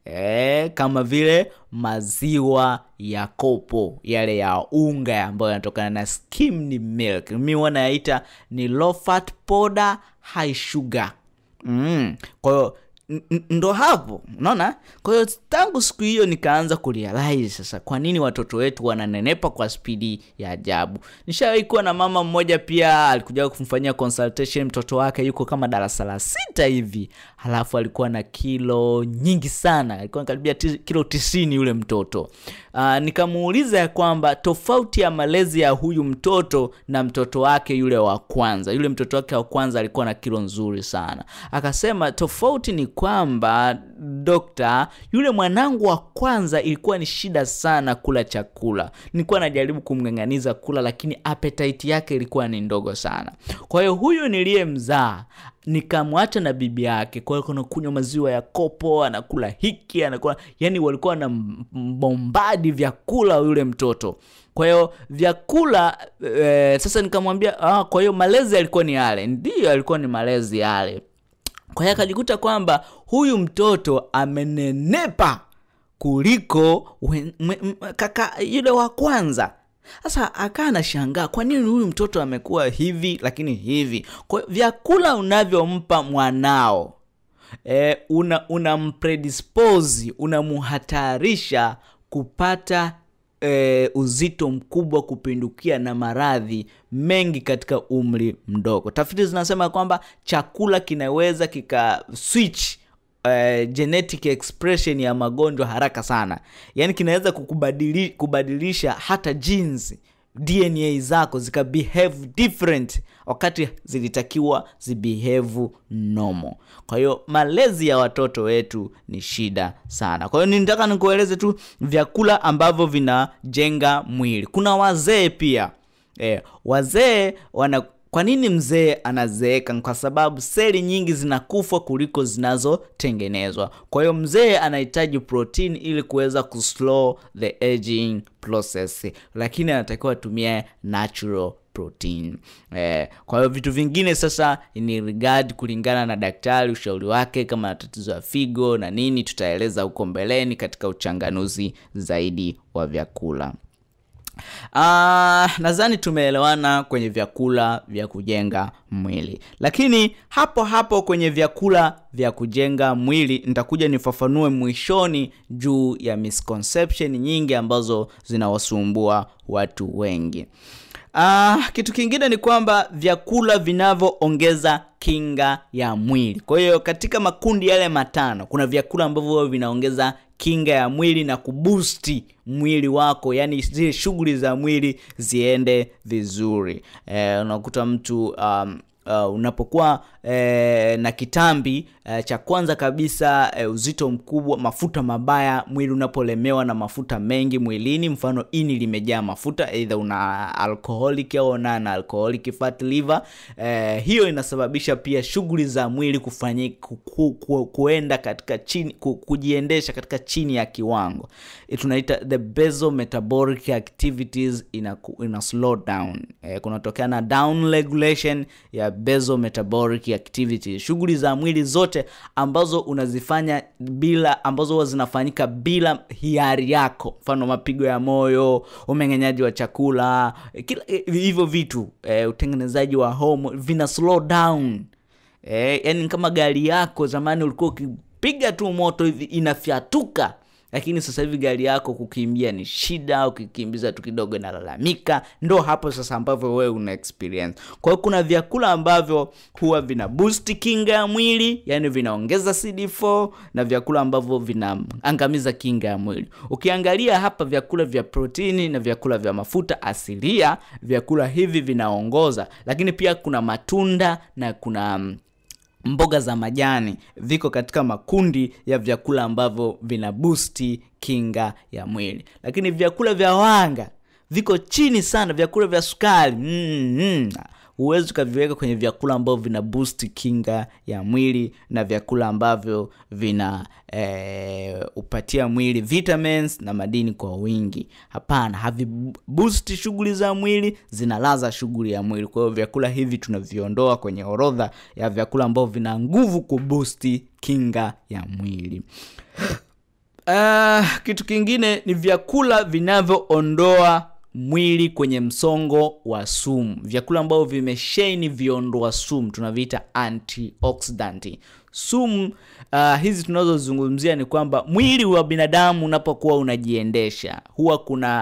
kama vile maziwa ya kopo yale ya unga ambayo yanatokana na skimmed milk. Mimi wanaita ni low fat powder high sugar. Kwa hiyo ndo hapo, unaona? Kwa hiyo tangu siku hiyo nikaanza kurealize sasa kwa nini watoto wetu wananenepa kwa spidi ya ajabu. Nishawahi kuwa na mama mmoja pia alikuja kumfanyia consultation, mtoto wake yuko kama darasa la 6 hivi, halafu alikuwa na kilo nyingi sana, alikuwa karibia kilo 90 yule mtoto. Nikamuuliza ya kwamba tofauti ya malezi ya huyu mtoto na mtoto wake yule wa kwanza. Yule mtoto wake wa kwanza alikuwa na kilo nzuri sana. Akasema tofauti ni kwamba dokta, yule mwanangu wa kwanza ilikuwa ni shida sana kula chakula. Nilikuwa najaribu kumng'ang'aniza kula, lakini appetite yake ilikuwa ni ndogo sana. Kwa hiyo huyu niliyemzaa nikamwacha na bibi yake, kwa hiyo anakunywa maziwa ya kopo, anakula hiki, anakula, yani walikuwa na bombadi vyakula yule mtoto. Kwa hiyo vyakula sasa nikamwambia kwa hiyo malezi yalikuwa ni yale. Ndio alikuwa ni malezi yale. Kwa hiyo akajikuta kwamba huyu mtoto amenenepa kuliko kaka yule wa kwanza. Sasa akana shangaa kwa nini huyu mtoto amekuwa hivi lakini hivi. Kwa vyakula unavyompa mwanao unampredispose, unamuhatarisha kupata uzito mkubwa kupindukia na maradhi mengi katika umri mdogo. Tafiti zinasema kwamba chakula kinaweza kika switch genetic expression ya magonjwa haraka sana. Yani kinaweza kubadilisha hata genes, DNA zako zika behave different wakati zilitakiwa zibehave normal. Kwa hiyo malezi ya watoto wetu ni shida sana. Kwa hiyo nitaka nikueleze tu vyakula ambavyo vinajenga mwili. Kuna wazee pia. Wazee kwa nini mzee anazeeka? Kwa sababu seli nyingi zinakufa kuliko zinazotengenezwa. Kwa hiyo mzee anahitaji protein ili kuweza kuslow the aging process, lakini anatakiwa atumie natural protein. Kwa hiyo vitu vingine sasa ni regard kulingana na daktari, ushauri wake, kama tatizo la figo na nini, tutaeleza huko mbeleni katika uchanganuzi zaidi wa vyakula. Nadhani tumeelewana kwenye vyakula vya kujenga mwili. Lakini hapo kwenye vyakula vya kujenga mwili nitakuja nifafanue mwishoni juu ya misconception nyingi ambazo zinawasumbua watu wengi. Kitu kingine ni kwamba vyakula vinavyoongeza kinga ya mwili. Kwa hiyo katika makundi yale matano kuna vyakula ambavyo vinaongeza kinga ya mwili na kuboost mwili wako, yani zile shughuli za mwili ziende vizuri. Unakuta mtu unapokuwa na kitambi, cha kwanza kabisa uzito mkubwa, mafuta mabaya, mwili unapolemewa na mafuta mengi mwilini, mfano ini limejaa mafuta, either una alcoholic au non alcoholic fat liver, hiyo inasababisha pia shughuli za mwili kufanyika kuenda katika chini, kujiendesha katika chini ya kiwango. Tunaita the basal metabolic activities ina slow down. Kunatokea na down regulation ya basal metabolic activities, shughuli za mwili zote ambazo unazifanya ambazo zinafanyika bila hiari yako, mfano mapigo ya moyo, umeng'enyaji wa chakula, hivyo vitu, utengenezaji wa hormone vina slow down. Yani kama gari yako zamani ulikuwa ukipiga tu moto hivi inafyatuka, lakini sasa hivi gari yako kukimbia ni shida, ukikimbiza tu kidogo inalalamika. Ndo hapo sasa ambavyo wewe una experience. Kwa hiyo kuna vyakula ambavyo huwa vina boost kinga ya mwili, yani vinaongeza CD4, na vyakula ambavyo vinaangamiza kinga ya mwili. Ukiangalia hapa vyakula vya protini na vyakula vya mafuta asilia, vyakula hivi vinaongoza, lakini pia kuna matunda na kuna mboga za majani viko katika makundi ya vyakula ambavyo vina boost kinga ya mwili. Lakini vyakula vya wanga viko chini sana, vyakula vya sukari huwezi kuviweka kwenye vyakula ambavyo vina boost kinga ya mwili, na vyakula ambavyo vina upatia mwili vitamins na madini kwa wingi. Hapana, havi boost shughuli za mwili, zinalaza shughuli ya mwili. Kwa hiyo vyakula hivi tunaviondoa kwenye orodha ya vyakula ambavyo vina nguvu kuboost kinga ya mwili. Kitu kingine ni vyakula vinavyoondoa mwili kwenye msongo wa sumu. Vyakula ambavyo vimesheheni viondoa sumu tunaviita antioxidant. Sumu hizi tunazozungumzia ni kwamba mwili wa binadamu unapokuwa unajiendesha, huwa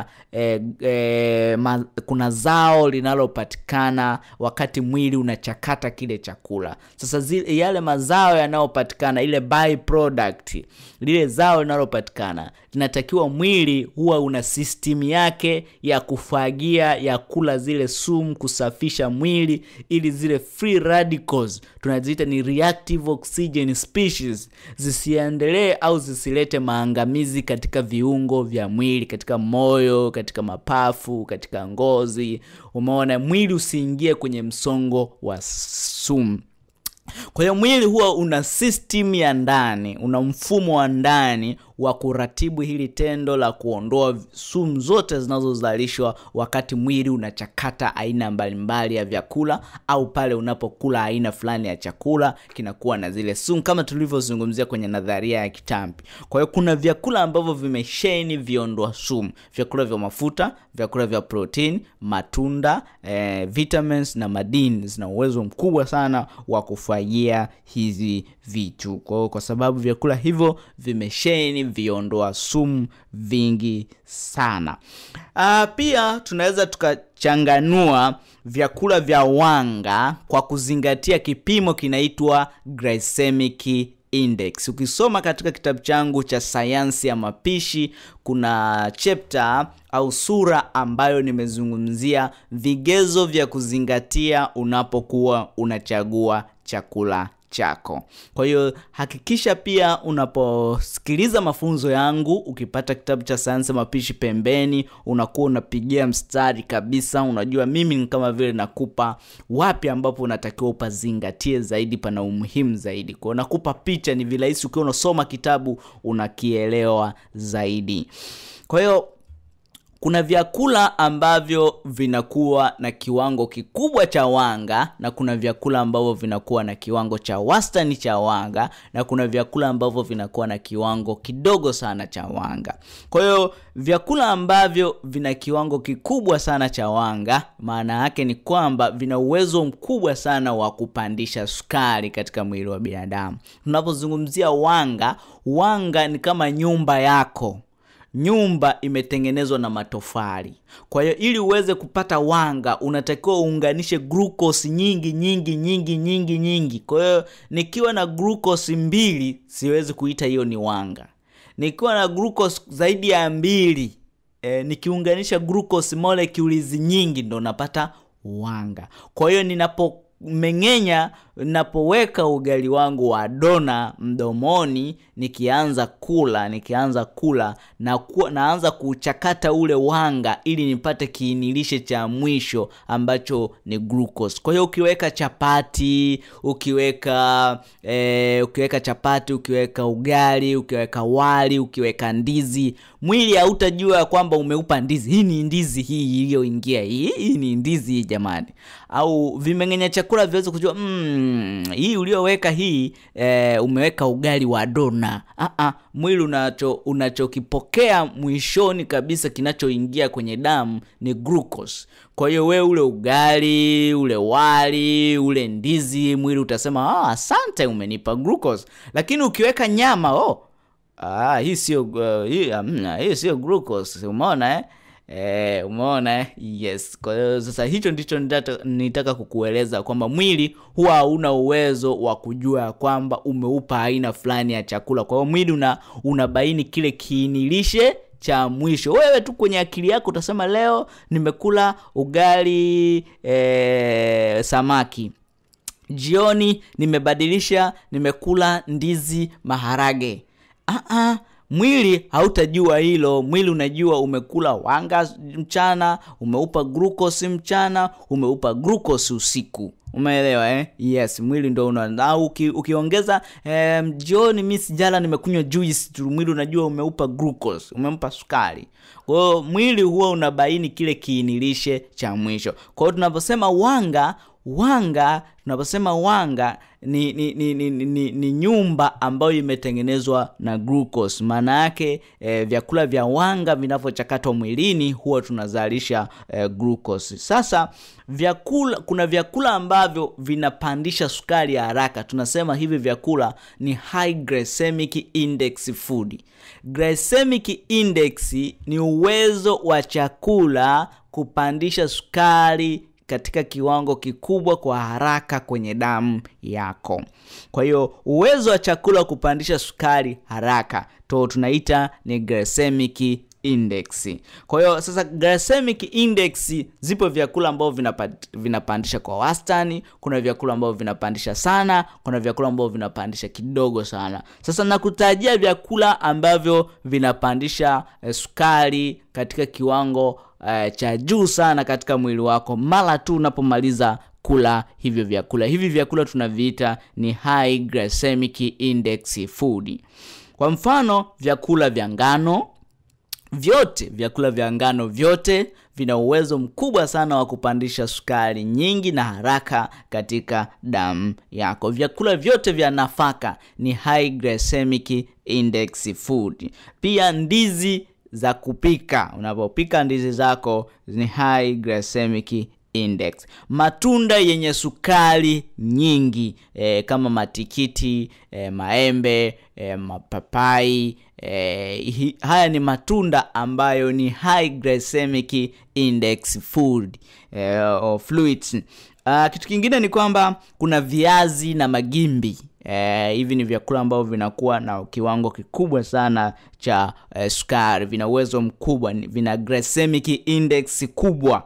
kuna zao linalopatikana wakati mwili unachakata kile chakula. Sasa yale mazao yanayopatikana, ile byproduct, lile zao linalopatikana, linatakiwa mwili huwa una system yake ya kufagia, ya kula zile sumu, kusafisha mwili ili zile free radicals, tunaziita ni reactive oxygen species, zisiendelee au zisilete maangamizi katika viungo vya mwili, katika moyo, katika mapafu, katika ngozi. Umeona, mwili usiingie kwenye msongo wa sumu. Kwa hiyo mwili huwa una system ya ndani, una mfumo wa ndani wa kuratibu hili tendo la kuondoa sumu zote zinazozalishwa wakati mwili unachakata aina mbalimbali ya vyakula, au pale unapokula aina fulani ya chakula kinakuwa na zile sumu, kama tulivyozungumzia kwenye nadharia ya kitambi. Kwa hiyo kuna vyakula ambavyo vimesheheni viondoa sumu, vyakula vya mafuta, vyakula vya protein, matunda, vitamins na madini zina uwezo mkubwa sana wa kufagia kuchangia hizi vitu. Kwa sababu vyakula hivyo vimesheheni viondoa sumu vingi sana. Pia tunaweza tukachanganua vyakula vya wanga kwa kuzingatia kipimo kinaitwa glycemic index. Ukisoma katika kitabu changu cha sayansi ya mapishi, kuna chapter au sura ambayo nimezungumzia vigezo vya kuzingatia unapokuwa unachagua chakula chako. Kwa hiyo hakikisha pia unaposikiliza mafunzo yangu, ukipata kitabu cha sayansi ya mapishi pembeni, unakuwa unapigia mstari kabisa, unajua mimi ni kama vile nakupa wapi ambapo unatakiwa upazingatie zaidi, pana umuhimu zaidi. Kwa hiyo nakupa picha, ni virahisi ukiwa unasoma kitabu unakielewa zaidi. Kwa hiyo kuna vyakula ambavyo vinakuwa na kiwango kikubwa cha wanga, na kuna vyakula ambavyo vinakuwa na kiwango cha wastani cha wanga, na kuna vyakula ambavyo vinakuwa na kiwango kidogo sana cha wanga. Kwa hiyo vyakula ambavyo vina kiwango kikubwa sana cha wanga, maana yake ni kwamba vina uwezo mkubwa sana wa kupandisha sukari katika mwili wa binadamu. Tunapozungumzia wanga ni kama nyumba yako. Nyumba imetengenezwa na matofali. Kwa hiyo ili uweze kupata wanga, unatakiwa uunganishe glucose nyingi. Kwa hiyo nikiwa na glucose 2, siwezi kuita hiyo ni wanga. Nikiwa na glucose zaidi ya 2, nikiunganisha glucose molecules nyingi, ndo napata wanga. Kwa hiyo ninapoweka ugali wangu wa dona mdomoni, nikianza kula naanza kuchakata ule wanga ili nipate kiinilishe cha mwisho ambacho ni glucose. Kwa hiyo ukiweka chapati, ukiweka ugali, ukiweka wali, ukiweka ndizi, mwili hautajua kwamba umeupa ndizi. Hii ni ndizi hii iliyoingia. Hii ni ndizi jamani. Au vimeng'enya chakula viweze kujua hii ulioweka hii umeweka ugali wa dona. Mwili unachokipokea mwishoni kabisa kinachoingia kwenye damu ni glucose. Kwa hiyo wewe ule ugali, ule wali, ule ndizi, mwili utasema asante umenipa glucose. Lakini ukiweka nyama, hii sio glucose. Umeona umeona yes. Kwa hiyo sasa hicho ndicho nitaka kukueleza kwamba mwili huwa hauna uwezo wa kujua kwamba umeupa aina fulani ya chakula. Kwa hiyo mwili unabaini kile kiinilishe cha mwisho. Wewe tu kwenye akili yako utasema leo nimekula ugali samaki. Jioni nimebadilisha, nimekula ndizi maharage. Mwili hautajua hilo. Mwili unajua umekula wanga mchana, umeupa glucose mchana, umeupa glucose usiku. Umeelewa Yes, mwili ndio au ukiongeza jioni mimi sijala nimekunywa juice, mwili unajua umeupa glucose, umempa sukari. Kwa hiyo mwili huwa unabaini kile kiinilishe cha mwisho. Kwa hiyo tunaposema wanga ni nyumba ambayo imetengenezwa na glucose. Maana yake vyakula vya wanga vinavyochakatwa mwilini huwa tunazalisha glucose. Sasa kuna vyakula ambavyo vinapandisha sukari ya haraka. Tunasema hivi vyakula ni high glycemic index food. Glycemic index ni uwezo wa chakula kupandisha sukari katika kiwango kikubwa kwa haraka kwenye damu yako. Kwa hiyo uwezo wa chakula kupandisha sukari haraka tunaita ni glycemic index. Kwa hiyo sasa glycemic index, zipo vyakula ambavyo vinapandisha kwa wastani, kuna vyakula ambavyo vinapandisha sana, kuna vyakula ambavyo vinapandisha kidogo sana. Sasa nakutajia vyakula ambavyo vinapandisha sukari katika kiwango cha juu sana katika mwili wako mara tu unapomaliza kula hivyo vyakula. Hivi vyakula tunaviita ni high glycemic index food. Kwa mfano, vyakula vya ngano vyote vina uwezo mkubwa sana wa kupandisha sukari nyingi na haraka katika damu yako. Vyakula vyote vya nafaka ni high glycemic index food. Pia ndizi za kupika, unapopika ndizi zako ni high glycemic index. Matunda yenye sukari nyingi kama matikiti, maembe, mapapai, haya ni matunda ambayo ni high glycemic index food or fluids. Kitu kingine ni kwamba kuna viazi na magimbi. Hivi ni vyakula ambavyo vinakuwa na kiwango kikubwa sana cha sukari, vina uwezo mkubwa, vina glycemic index kubwa.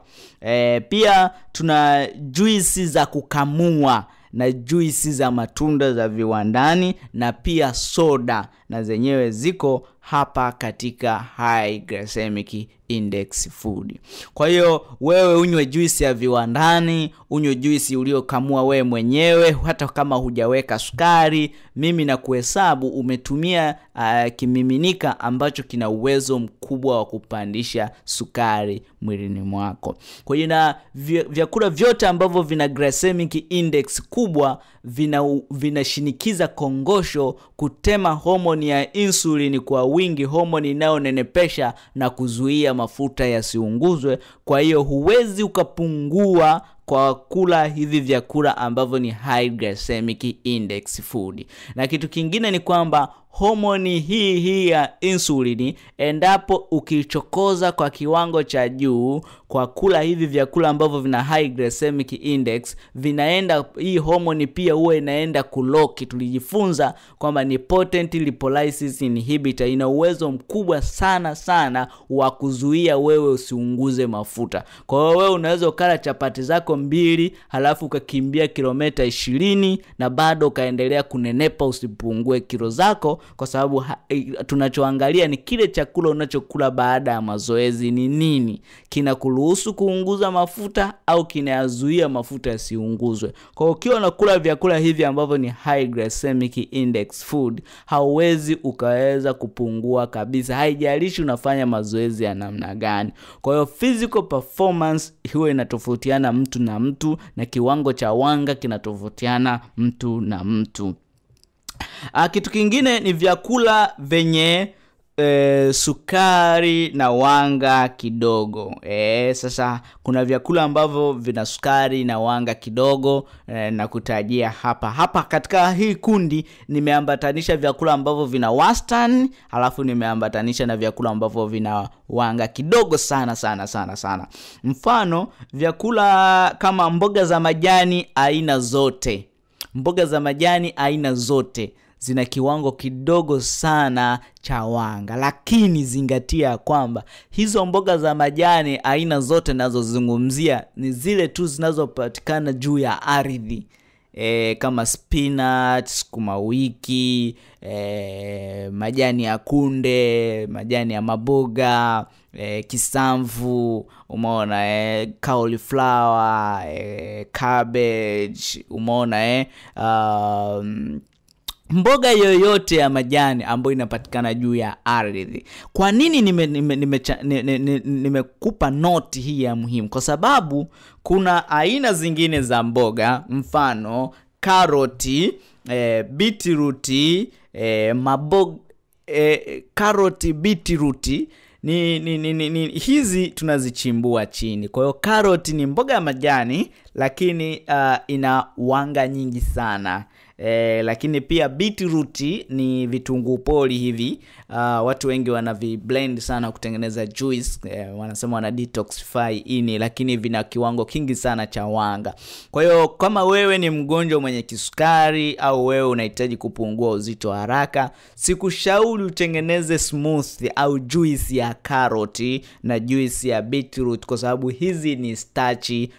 Pia tuna juisi za kukamua na juisi za matunda za viwandani, na pia soda na zenyewe ziko hapa katika high glycemic index food. Kwa hiyo wewe unywe juisi ya viwandani, unywe juisi uliokamua wewe mwenyewe, hata kama hujaweka sukari, mimi na kuhesabu umetumia kimiminika ambacho kina uwezo mkubwa wa kupandisha sukari mwilini mwako. Kwa hiyo na vyakula vyote ambavyo vina glycemic index kubwa vinashinikiza kongosho kutema homoni ya insulini kwa wingi, homoni inayonenepesha na kuzuia mafuta yasiunguzwe. Kwa hiyo huwezi ukapungua kwa kula hivi vyakula ambavyo ni high glycemic index food. Na kitu kingine ni kwamba homoni hii ya insulini, endapo ukichokoza kwa kiwango cha juu kwa kula hivi vyakula ambavyo vina high glycemic index, vinaenda, hii homoni pia huwa inaenda kuloki. Tulijifunza kwamba ni potent lipolysis inhibitor, ina uwezo mkubwa sana wa kuzuia wewe usiunguze mafuta. Kwa hiyo wewe unaweza ukala chapati zako 2 halafu ukakimbia kilomita 20 na bado ukaendelea kunenepa, usipungue kilo zako, kwa sababu tunachoangalia ni kile chakula unachokula baada ya mazoezi ni nini, kinakuruhusu kuunguza mafuta au kinayazuia mafuta yasiunguzwe. Kwa hiyo ukiwa unakula vyakula hivi ambavyo ni high glycemic index food, hauwezi ukaweza kupungua kabisa, haijalishi unafanya mazoezi ya namna gani. Kwa hiyo physical performance huwa inatofautiana mtu na mtu, na kiwango cha wanga kinatofautiana mtu na mtu. Kitu kingine ni vyakula venye sukari na wanga kidogo. Sasa kuna vyakula ambavyo vina sukari na wanga kidogo, na kutajia hapa katika hii kundi nimeambatanisha vyakula ambavyo vina wastani, alafu nimeambatanisha na vyakula ambavyo vina wanga kidogo sana. Mfano, vyakula kama mboga za majani aina zote. Mboga za majani aina zote zina kiwango kidogo sana cha wanga, lakini zingatia kwamba hizo mboga za majani aina zote nazozungumzia ni zile tu zinazopatikana juu ya ardhi, kama spinach, sukuma wiki, majani ya kunde, majani ya maboga, kisamvu, umeona, cauliflower, cabbage, umeona, mboga yoyote ya majani ambayo inapatikana juu ya ardhi. Kwa nini nimekupa note hii ya muhimu? Kwa sababu kuna aina zingine za mboga, mfano karoti, beetroot, karoti, beetroot hizi tunazichimbua chini. Kwa hiyo karoti ni mboga ya majani, lakini ina wanga nyingi sana. Lakini pia beetroot ni vitunguu poli hivi, watu wengi wanaviblend sana kutengeneza juice, wanasema wana detoxify ini, lakini vina kiwango kingi sana cha wanga. Kwa hiyo kama wewe ni mgonjwa mwenye kisukari au wewe unahitaji kupungua uzito haraka, sikushauri utengeneze smoothie au juice ya karoti na juice ya beetroot, kwa sababu hizi ni starchy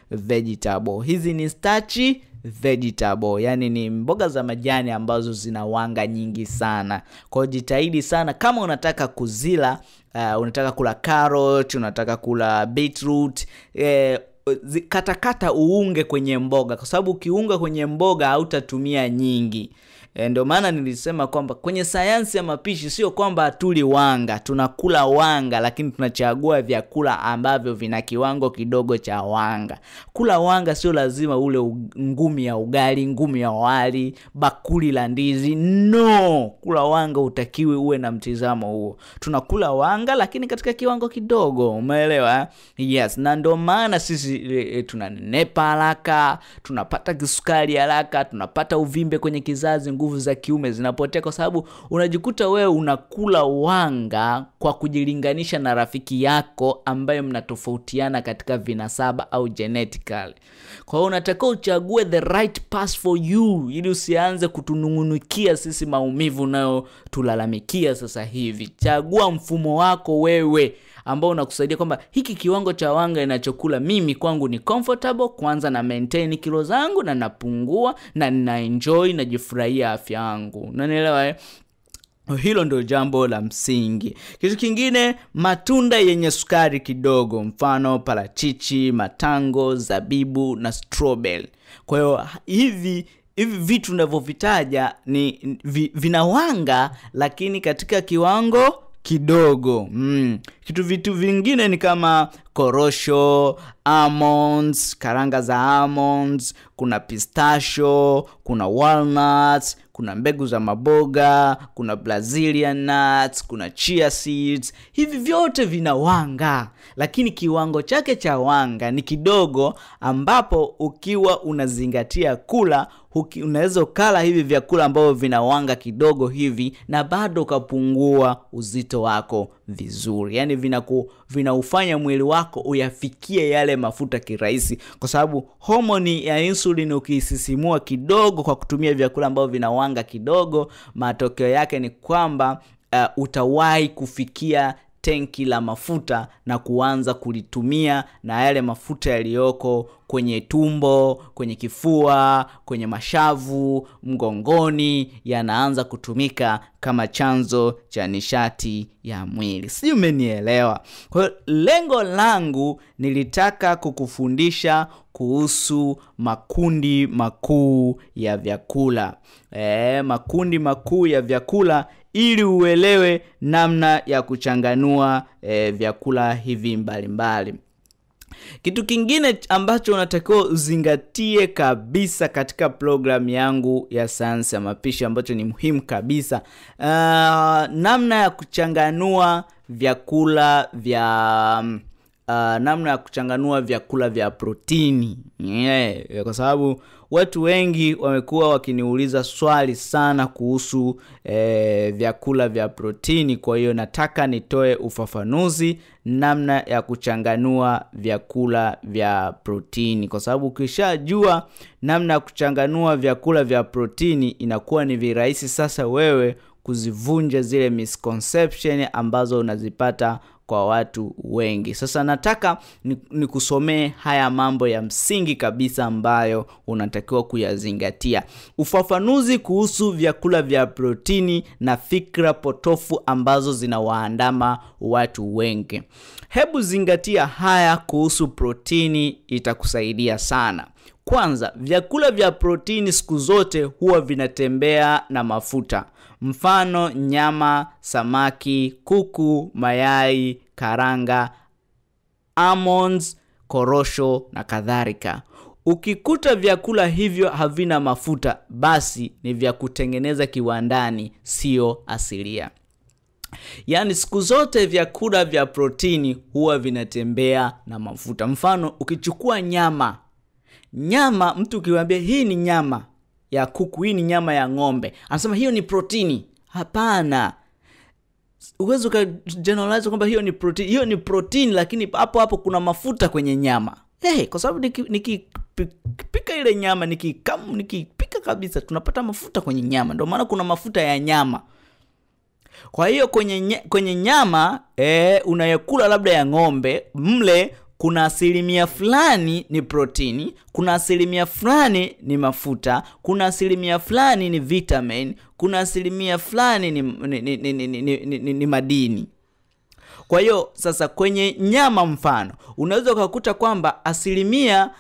vegetable, yani ni mboga za majani ambazo zina wanga nyingi sana. Kwa hiyo jitahidi sana kama unataka kuzila, unataka kula carrot, unataka kula beetroot, katakata uunge kwenye mboga, kwa sababu ukiunga kwenye mboga hautatumia nyingi. Ndio maana nilisema kwamba kwenye sayansi ya mapishi sio kwamba hatuli wanga, tunakula wanga, lakini tunachagua vyakula ambavyo vina kiwango kidogo cha wanga. Kula wanga sio lazima ule ngumi ya ugali, ngumi ya wali, bakuli la ndizi. No, kula wanga utakiwi uwe na mtizamo huo. Tunakula wanga lakini katika kiwango kidogo, umeelewa? Yes, na ndio maana sisi tunanenepa haraka, tunapata kisukari haraka, tunapata uvimbe kwenye kizazi, nguvu za kiume zinapotea, kwa sababu unajikuta wewe unakula wanga kwa kujilinganisha na rafiki yako ambaye mnatofautiana katika vinasaba au genetically. Kwa hiyo unatakiwa uchague the right path for you ili usianze kutunungunikia sisi maumivu nayo tulalamikia sasa hivi. Chagua mfumo wako wewe ambao unakusaidia kwamba hiki kiwango cha wanga ninachokula mimi kwangu ni comfortable, kwanza na maintain kilo zangu na napungua na nina enjoy na jifurahia afya yangu. Unanielewa? Hilo ndio jambo la msingi. Kitu kingine, matunda yenye sukari kidogo, mfano parachichi, matango, zabibu na strawberry. Kwa hiyo hivi vitu ninavyovitaja ni vinawanga lakini katika kiwango kidogo. Vitu vingine ni kama korosho, almonds, karanga za almonds, kuna pistachio, kuna walnuts, kuna mbegu za maboga, kuna Brazilian nuts, kuna chia seeds. Hivi vyote vina wanga, lakini kiwango chake cha wanga ni kidogo, ambapo ukiwa unazingatia kula unaweza kula hivi vyakula ambavyo vina wanga kidogo hivi na bado kapungua uzito wako vizuri. Yani vinaufanya mwili wako uyafikie yale mafuta kirahisi, kwa sababu homoni ya insulin ukisisimua kidogo kwa kutumia vyakula ambavyo vina wanga kidogo, matokeo yake ni kwamba utawahi kufikia tenki la mafuta na kuanza kulitumia, na yale mafuta yaliyoko kwenye tumbo, kwenye kifua, kwenye mashavu, mgongoni yanaanza kutumika kama chanzo cha nishati ya mwili. Sijui umenielewa? Kwa hiyo lengo langu nilitaka kukufundisha kuhusu makundi makuu ya vyakula. Makundi makuu ya vyakula ili uelewe namna ya kuchanganua vyakula hivi mbalimbali. Kitu kingine ambacho unatakiwa uzingatie kabisa katika programu yangu ya sayansi ya mapishi, ambacho ni muhimu kabisa, namna ya kuchanganua vyakula vya protini. Kwa sababu watu wengi wamekuwa wakiniuliza swali sana kuhusu vyakula vya protini. Kwa hiyo nataka nitoe ufafanuzi namna ya kuchanganua vyakula vya protini, kwa sababu ukishajua namna ya kuchanganua vyakula vya protini inakuwa ni virahisi sasa wewe kuzivunja zile misconception ambazo unazipata kwa watu wengi. Sasa nataka nikusomee haya mambo ya msingi kabisa ambayo unatakiwa kuyazingatia. Ufafanuzi kuhusu vyakula vya protini na fikra potofu ambazo zinawaandama watu wengi. Hebu zingatia haya kuhusu protini, itakusaidia sana. Kwanza, vyakula vya protini siku zote huwa vinatembea na mafuta. Mfano nyama, samaki, kuku, mayai, karanga, almonds, korosho na kadhalika. Ukikuta vyakula hivyo havina mafuta, basi ni vya kutengeneza kiwandani, sio asilia. Yani siku zote vyakula vya protini huwa vinatembea na mafuta. Mfano ukichukua nyama, mtu ukiwaambia hii ni nyama ya kuku, hii ni nyama ya ng'ombe, anasema hiyo ni protini. Hapana. Uwezo ukageneralize kwamba hiyo ni protini. Hiyo ni protini, lakini hapo kuna mafuta kwenye nyama. Kwa sababu nikipika ile nyama, nikipika kabisa, tunapata mafuta kwenye nyama. Ndio maana kuna mafuta ya nyama. Kwa hiyo kwenye nyama unayokula labda ya ng'ombe, mle kuna asilimia fulani ni protini, kuna asilimia fulani ni mafuta, kuna asilimia fulani ni vitamin, kuna asilimia fulani ni madini. Kwa hiyo sasa kwenye nyama mfano, unaweza kukuta kwamba asilimia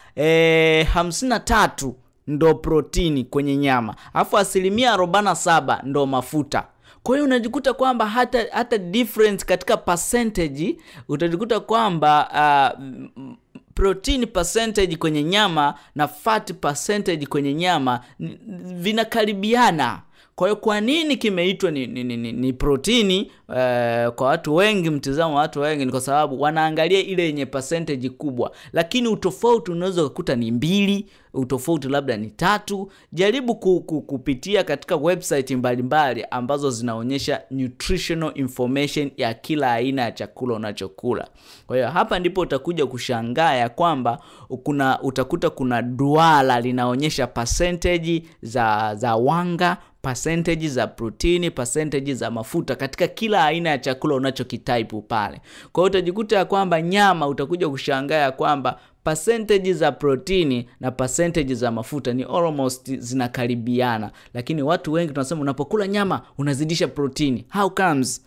53 ndo protini kwenye nyama, alafu asilimia 47 ndo mafuta. Kwa hiyo unajikuta kwamba hata difference katika percentage, utajikuta kwamba protein percentage kwenye nyama na fat percentage kwenye nyama vinakaribiana. Kwa hiyo kwa nini kimeitwa ni protini? kwa watu wengi, mtazamo wa watu wengi ni kwa sababu wanaangalia ile yenye percentage kubwa, lakini utofauti unaweza kukuta ni 2, utofauti labda ni 3. Jaribu kupitia katika website mbalimbali ambazo zinaonyesha nutritional information ya kila aina ya chakula unachokula. Kwa hiyo hapa ndipo utakuja kushangaa ya kwamba utakuta kuna duara linaonyesha percentage za wanga, percentage za protini, percentage za mafuta katika kila aina ya chakula unachokitype pale. Kwa hiyo utajikuta ya kwamba nyama, utakuja kushangaa ya kwamba percentage za protini na percentage za mafuta ni almost zinakaribiana, lakini watu wengi tunasema unapokula nyama unazidisha protini. How comes?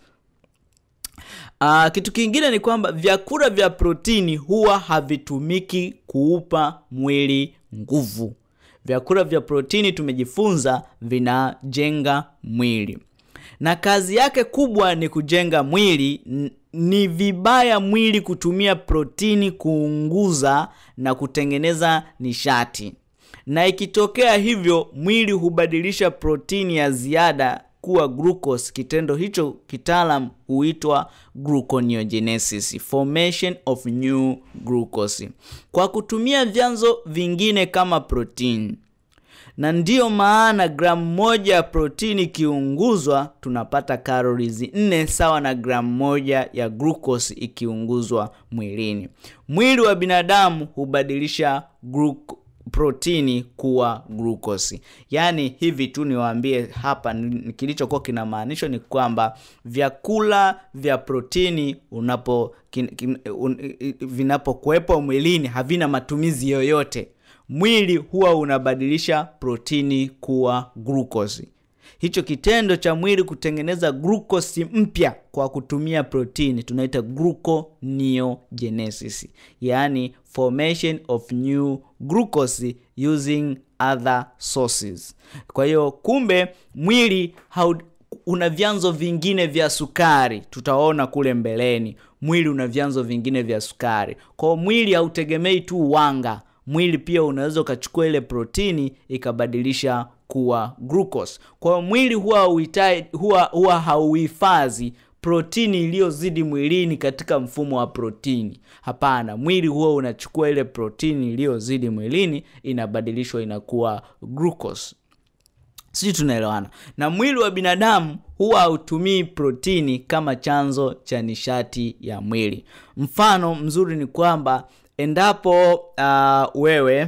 Kitu kingine ni kwamba vyakula vya protini huwa havitumiki kuupa mwili nguvu. Vyakula vya protini tumejifunza vinajenga mwili, na kazi yake kubwa ni kujenga mwili. Ni vibaya mwili kutumia protini kuunguza na kutengeneza nishati, na ikitokea hivyo mwili hubadilisha protini ya ziada kuwa glucose. Kitendo hicho kitaalamu huitwa gluconeogenesis, formation of new glucose, kwa kutumia vyanzo vingine kama protini. Na ndiyo maana gramu moja ya protini kiunguzwa tunapata calories 4 sawa na gramu moja ya glucose ikiunguzwa mwilini. Mwili wa binadamu hubadilisha protini kuwa glucose. Yani hivi tu niwaambie hapa kilichokuwa kinamaanishwa ni kwamba vyakula vya protini vinapokuwepo mwilini havina matumizi yoyote. Mwili huwa unabadilisha protini kuwa glucose. Hicho kitendo cha mwili kutengeneza glucose mpya kwa kutumia protini tunaita gluconeogenesis, yani formation of new glucose using other sources. Kwa hiyo kumbe mwili una vyanzo vingine vya sukari. Tutaona kule mbeleni mwili una vyanzo vingine vya sukari. Kwa hiyo mwili hautegemei tu wanga. Mwili pia unaweza ukachukua ile protini ikabadilisha kuwa glucose. Kwa hiyo mwili huwa hauhifadhi protini iliyozidi mwilini katika mfumo wa protini. Hapana, mwili huwa unachukua ile protini iliyozidi mwilini inabadilishwa inakuwa glucose. Sisi tunaelewana. Na mwili wa binadamu huwa hautumii protini kama chanzo cha nishati ya mwili. Mfano mzuri ni kwamba endapo wewe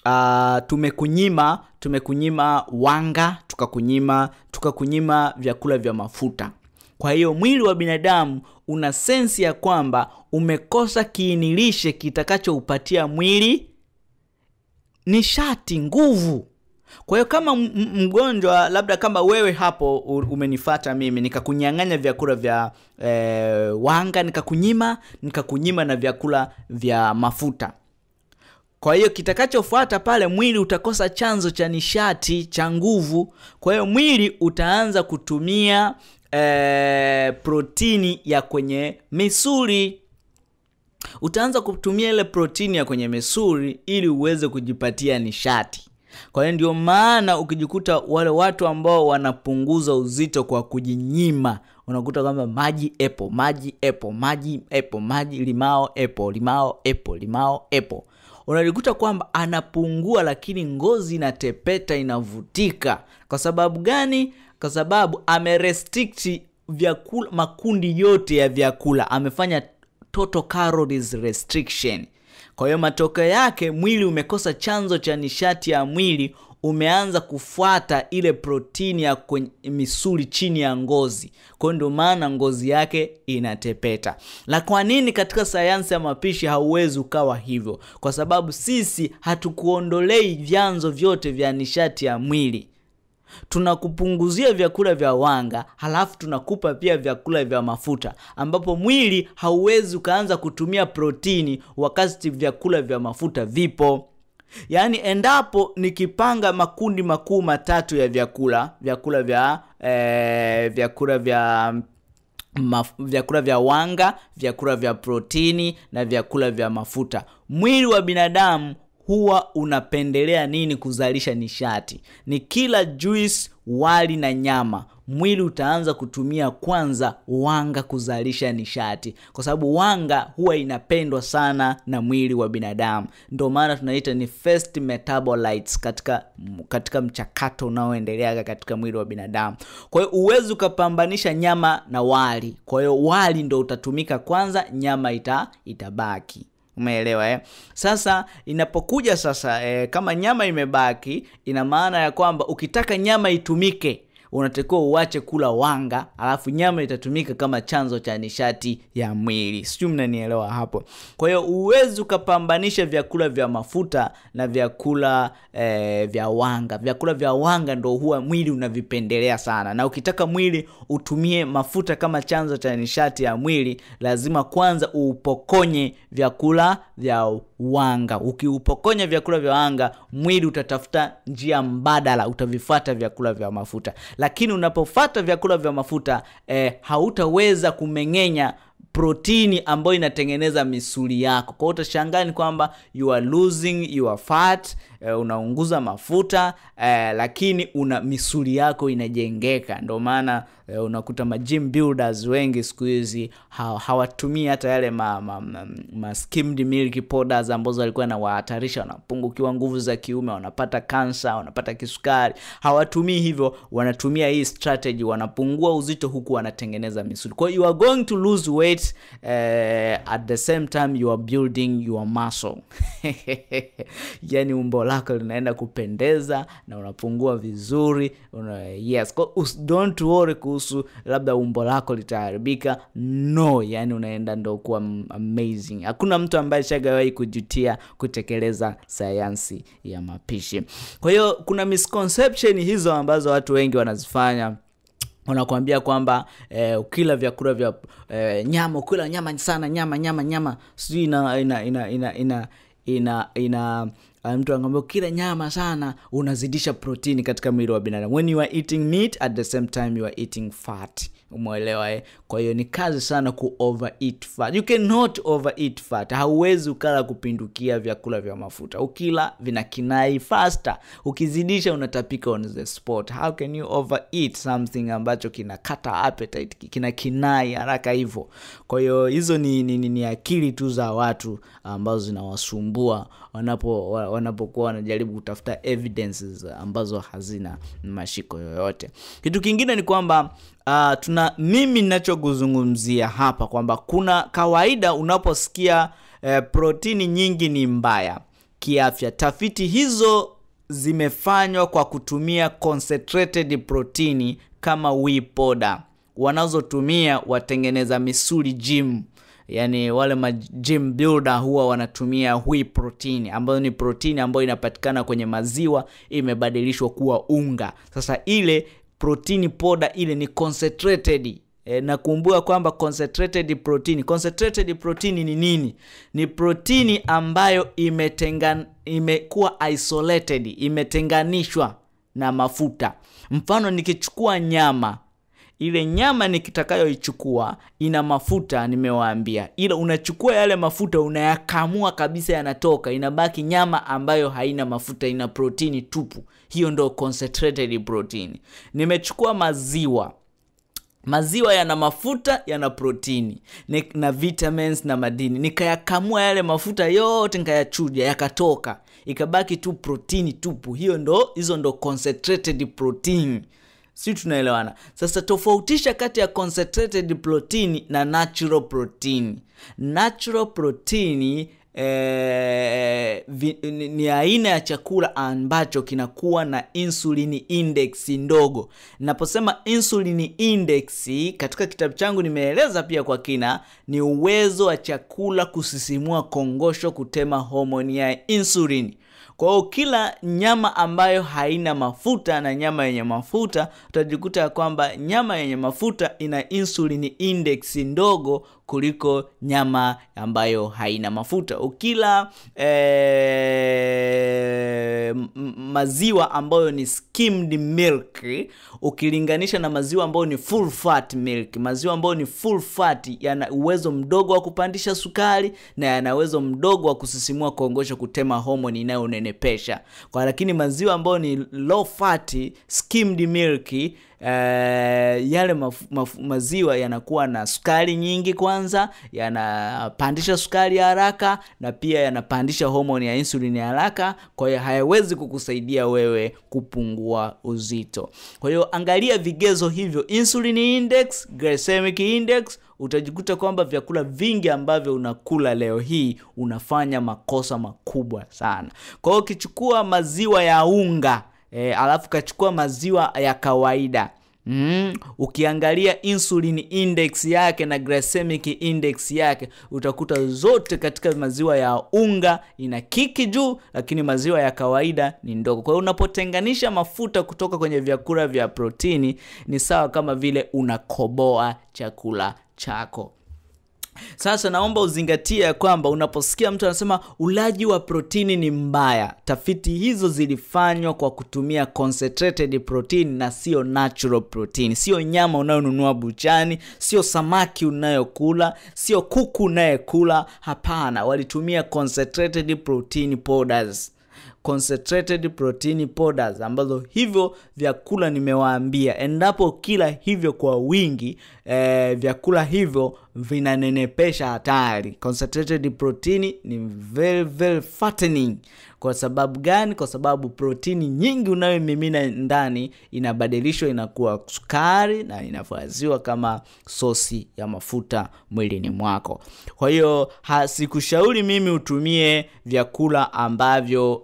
tumekunyima wanga, tukakunyima vyakula vya mafuta. Kwa hiyo mwili wa binadamu una sensi ya kwamba umekosa kiinilishe kitakachoupatia mwili nishati, nguvu. Kwa hiyo kama mgonjwa, labda kama wewe hapo umenifuata mimi nikakunyang'anya vyakula vya wanga, nikakunyima na vyakula vya mafuta. Kwa hiyo kitakachofuata pale, mwili utakosa chanzo cha nishati, cha nguvu. Kwa hiyo mwili utaanza kutumia protini ya kwenye misuli. Utaanza kutumia ile protini ya kwenye misuli ili uweze kujipatia nishati. Kwa hiyo ndio maana ukijikuta wale watu ambao wanapunguza uzito kwa kujinyima, unakuta kwamba maji limao apple. Unajikuta kwamba anapungua lakini ngozi inatepeta, inavutika. Kwa sababu gani? Kwa sababu amerestrict vyakula, makundi yote ya vyakula. Amefanya total calories restriction. Kwa hiyo matokeo yake mwili umekosa chanzo cha nishati ya mwili, umeanza kufuata ile protini ya kwenye misuli chini ya ngozi. Kwa hiyo ndio maana ngozi yake inatepeta. La, kwa nini katika sayansi ya mapishi hauwezi ukawa hivyo? Kwa sababu sisi hatukuondolei vyanzo vyote vya nishati ya mwili. Tunakupunguzia vyakula vya wanga, halafu tunakupa pia vyakula vya mafuta, ambapo mwili hauwezi ukaanza kutumia protini wakati vyakula vya mafuta vipo. Yaani endapo nikipanga makundi makuu matatu ya vyakula vya wanga, vyakula vya protini na vyakula vya mafuta, mwili wa binadamu huwa unapendelea nini kuzalisha nishati? Ni kila juice, wali na nyama. mwili utaanza kutumia kwanza wanga kuzalisha nishati, kwa sababu wanga huwa inapendwa sana na mwili wa binadamu. Ndio maana tunaita ni first metabolites katika mchakato unaoendelea katika mwili wa binadamu. Kwa hiyo uwezo ukapambanisha nyama na wali. Kwa hiyo wali ndio utatumika kwanza, nyama itabaki. Umeelewa Sasa inapokuja kama nyama imebaki, ina maana ya kwamba ukitaka nyama itumike unatakiwa uache kula wanga, alafu nyama itatumika kama chanzo cha nishati ya mwili. Sijui mnanielewa hapo. Kwa hiyo uwezi ukapambanisha vyakula vya mafuta na vyakula vya wanga. Vyakula vya wanga ndio huwa mwili unavipendelea sana. Na ukitaka mwili utumie mafuta kama chanzo cha nishati ya mwili, lazima kwanza upokonye vyakula vya wanga. Ukiupokonya vyakula vya wanga, mwili utatafuta njia mbadala, utavifuata vyakula vya mafuta. Lakini unapofuata vyakula vya mafuta hautaweza kumeng'enya protini ambayo inatengeneza misuli yako. Kwa hiyo utashangaa ni kwamba you are losing your fat, unaunguza mafuta, lakini misuli yako inajengeka. Ndio maana unakuta gym builders wengi siku hizi hawatumii hata yale skimmed milk powders ambazo walikuwa na wahatarisha, wanapungukiwa nguvu za kiume, wanapata kansa, wanapata kisukari. Hawatumii hivyo, wanatumia hii strategy, wanapungua uzito huku wanatengeneza misuli. Kwa hiyo you are going to lose weight, at the same time you are building your muscle. Yani umbo lako linaenda kupendeza na unapungua vizuri. Yes, don't worry kuhusu labda umbo lako litaharibika. No, yani unaenda ndo kuwa amazing. Hakuna mtu ambaye shagawahi kujutia kutekeleza sayansi ya mapishi. Kwa hiyo kuna misconception hizo ambazo watu wengi wanazifanya. Wanakuambia kwamba ukila vyakula vya nyama, ukila nyama sana, nyama sijui mtu anakuambia ukila nyama sana unazidisha protini katika mwili wa binadamu. When you are eating meat, at the same time you are eating fat. Umeelewa Kwa hiyo ni kazi sana ku overeat fat. You cannot overeat fat. Hauwezi ukala kupindukia vyakula vya mafuta. Ukila vinakinai faster. Ukizidisha unatapika on the spot. How can you overeat something ambacho kinakata appetite, kinakinai haraka hivyo? Kwa hiyo hizo ni akili tu za watu ambazo zinawasumbua wanapokuwa wanajaribu kutafuta evidences ambazo hazina mashiko yoyote. Kitu kingine ni kwamba mimi ninachokuzungumzia hapa kwamba kuna kawaida unaposikia protini nyingi ni mbaya kiafya. Tafiti hizo zimefanywa kwa kutumia concentrated protein kama whey powder wanazotumia watengeneza misuli gym. Yani wale gym builder huwa wanatumia whey protein, ambayo ni protein ambayo inapatikana kwenye maziwa, imebadilishwa kuwa unga. Sasa ile protein powder ile ni concentrated. Nakumbuka kwamba concentrated protein ni nini? Ni protein ambayo imekuwa isolated, imetenganishwa na mafuta. Mfano nikichukua nyama, ile nyama nikitakayoichukua ina mafuta, nimewaambia. Ila unachukua yale mafuta unayakamua kabisa, yanatoka, inabaki nyama ambayo haina mafuta, ina protini tupu. Hiyo ndo concentrated protein. Nimechukua maziwa yana mafuta, yana protini na vitamins na madini. Nikayakamua yale mafuta yote, nikayachuja, yakatoka, ikabaki tu protini tupu. Hizo ndo concentrated protein. Si tunaelewana? Sasa tofautisha kati ya concentrated protein na natural protein. Natural protein ni aina ya chakula ambacho kinakuwa na insulin index ndogo. Naposema insulin index, katika kitabu changu nimeeleza pia kwa kina, ni uwezo wa chakula kusisimua kongosho kutema homoni ya insulin. Kwa hiyo kila nyama ambayo haina mafuta na nyama yenye mafuta, utajikuta kwamba nyama yenye mafuta ina insulin index ndogo kuliko nyama ambayo haina mafuta. Ukila maziwa ambayo ni skimmed milk ukilinganisha na maziwa ambayo ni full fat milk, maziwa ambayo ni full fat yana uwezo mdogo wa kupandisha sukari na yana uwezo mdogo wa kusisimua kongosho kutema homoni inayonene vinanenepesha. Kwa lakini maziwa ambayo ni low fat skimmed milk, yale maziwa yanakuwa na sukari nyingi, kwanza yanapandisha sukari haraka na pia yanapandisha homoni ya insulin haraka, kwa hiyo hayawezi kukusaidia wewe kupungua uzito. Kwa hiyo angalia vigezo hivyo, insulin index, glycemic index, utajikuta kwamba vyakula vingi ambavyo unakula leo hii unafanya makosa makubwa sana. Kwa hiyo ukichukua maziwa ya unga alafu kachukua maziwa ya kawaida, ukiangalia insulin index yake na glycemic index yake, utakuta zote katika maziwa ya unga ina kiki juu, lakini maziwa ya kawaida ni ndogo. Kwa hiyo unapotenganisha mafuta kutoka kwenye vyakula vya protini, ni sawa kama vile unakoboa chakula chako. Sasa naomba uzingatie kwamba unaposikia mtu anasema ulaji wa protini ni mbaya, tafiti hizo zilifanywa kwa kutumia concentrated protein na sio natural protein. Sio nyama unayonunua buchani, sio samaki unayokula, sio kuku unayekula, hapana, walitumia concentrated protein powders. Concentrated protein powders ambazo hivyo vyakula nimewaambia, endapo kila hivyo kwa wingi, vyakula hivyo vinanenepesha hatari. Concentrated protein ni very very fattening. Kwa sababu gani? Kwa sababu protini nyingi unayomimina ndani inabadilishwa inakuwa sukari na inafaziwa kama sosi ya mafuta mwilini mwako. Kwa hiyo sikushauri mimi utumie vyakula ambavyo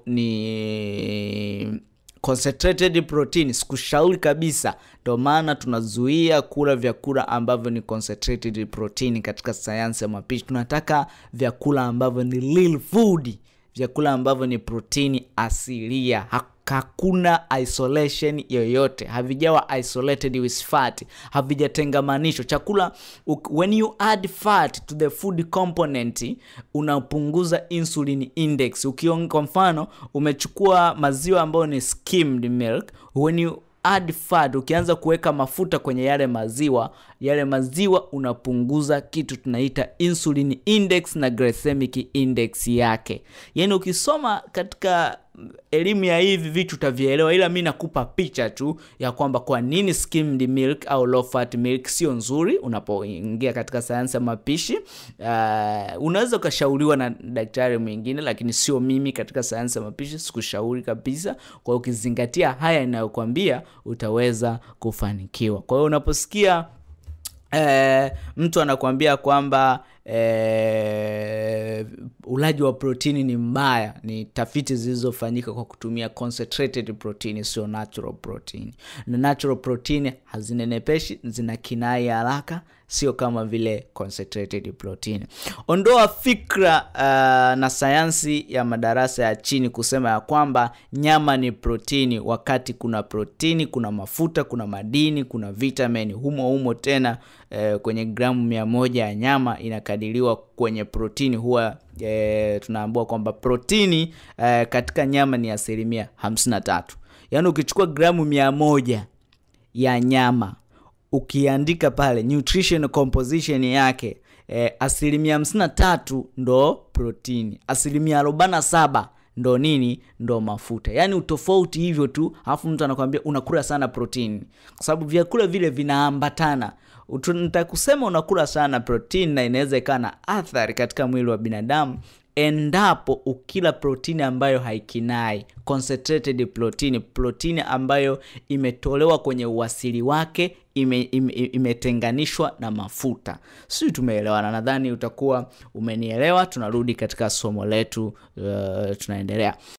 ni concentrated protein, sikushauri kabisa. Ndio maana tunazuia kula vyakula ambavyo ni concentrated protein katika sayansi ya mapishi. Tunataka vyakula ambavyo ni real food, vyakula ambavyo ni protini asilia. Hakuna isolation yoyote, havijawa isolated with fat, havijatengamanishwa. Chakula, when you add fat to the food component, unapunguza insulin index. Kwa mfano umechukua maziwa ambayo ni skimmed milk, when you add fat, ukianza kuweka mafuta kwenye yale maziwa unapunguza kitu tunaita insulin index na glycemic index yake. Yaani ukisoma katika elimu ya hivi vitu utavielewa, ila mimi nakupa picha tu ya kwamba kwa nini skimmed milk au low fat milk sio nzuri unapoingia katika sayansi ya mapishi. Unaweza ukashauriwa na daktari mwingine, lakini sio mimi. Katika sayansi ya mapishi sikushauri kabisa. Kwa ukizingatia haya ninayokuambia utaweza kufanikiwa. Kwa hiyo unaposikia mtu anakuambia kwamba ulaji wa protini ni mbaya, ni tafiti zilizofanyika kwa kutumia concentrated protein, sio natural protein. Na natural protein hazinenepeshi, zinakinai haraka, sio kama vile concentrated protein. Ondoa fikra na sayansi ya madarasa ya chini kusema ya kwamba nyama ni protini, wakati kuna protini, kuna mafuta, kuna madini, kuna vitamin humo tena. Kwenye gramu 100 ya nyama inakadiriwa kwenye protini huwa tunaambiwa kwamba protini katika nyama ni 53%. Yaani ukichukua gramu 100 ya nyama, ukiandika pale nutritional composition yake, 53% ndo protini, 47% ndo nini? Ndo mafuta. Yaani utofauti hivyo tu, alafu mtu anakuambia unakula sana protini, kwa sababu vyakula vile vinaambatana. Nitakusema unakula sana protini na inaweza ikawa na athari katika mwili wa binadamu endapo ukila protini ambayo haikinai, concentrated protini ambayo imetolewa kwenye uasili wake, imetenganishwa na mafuta. Sisi tumeelewana, nadhani utakuwa umenielewa. Tunarudi katika somo letu, tunaendelea.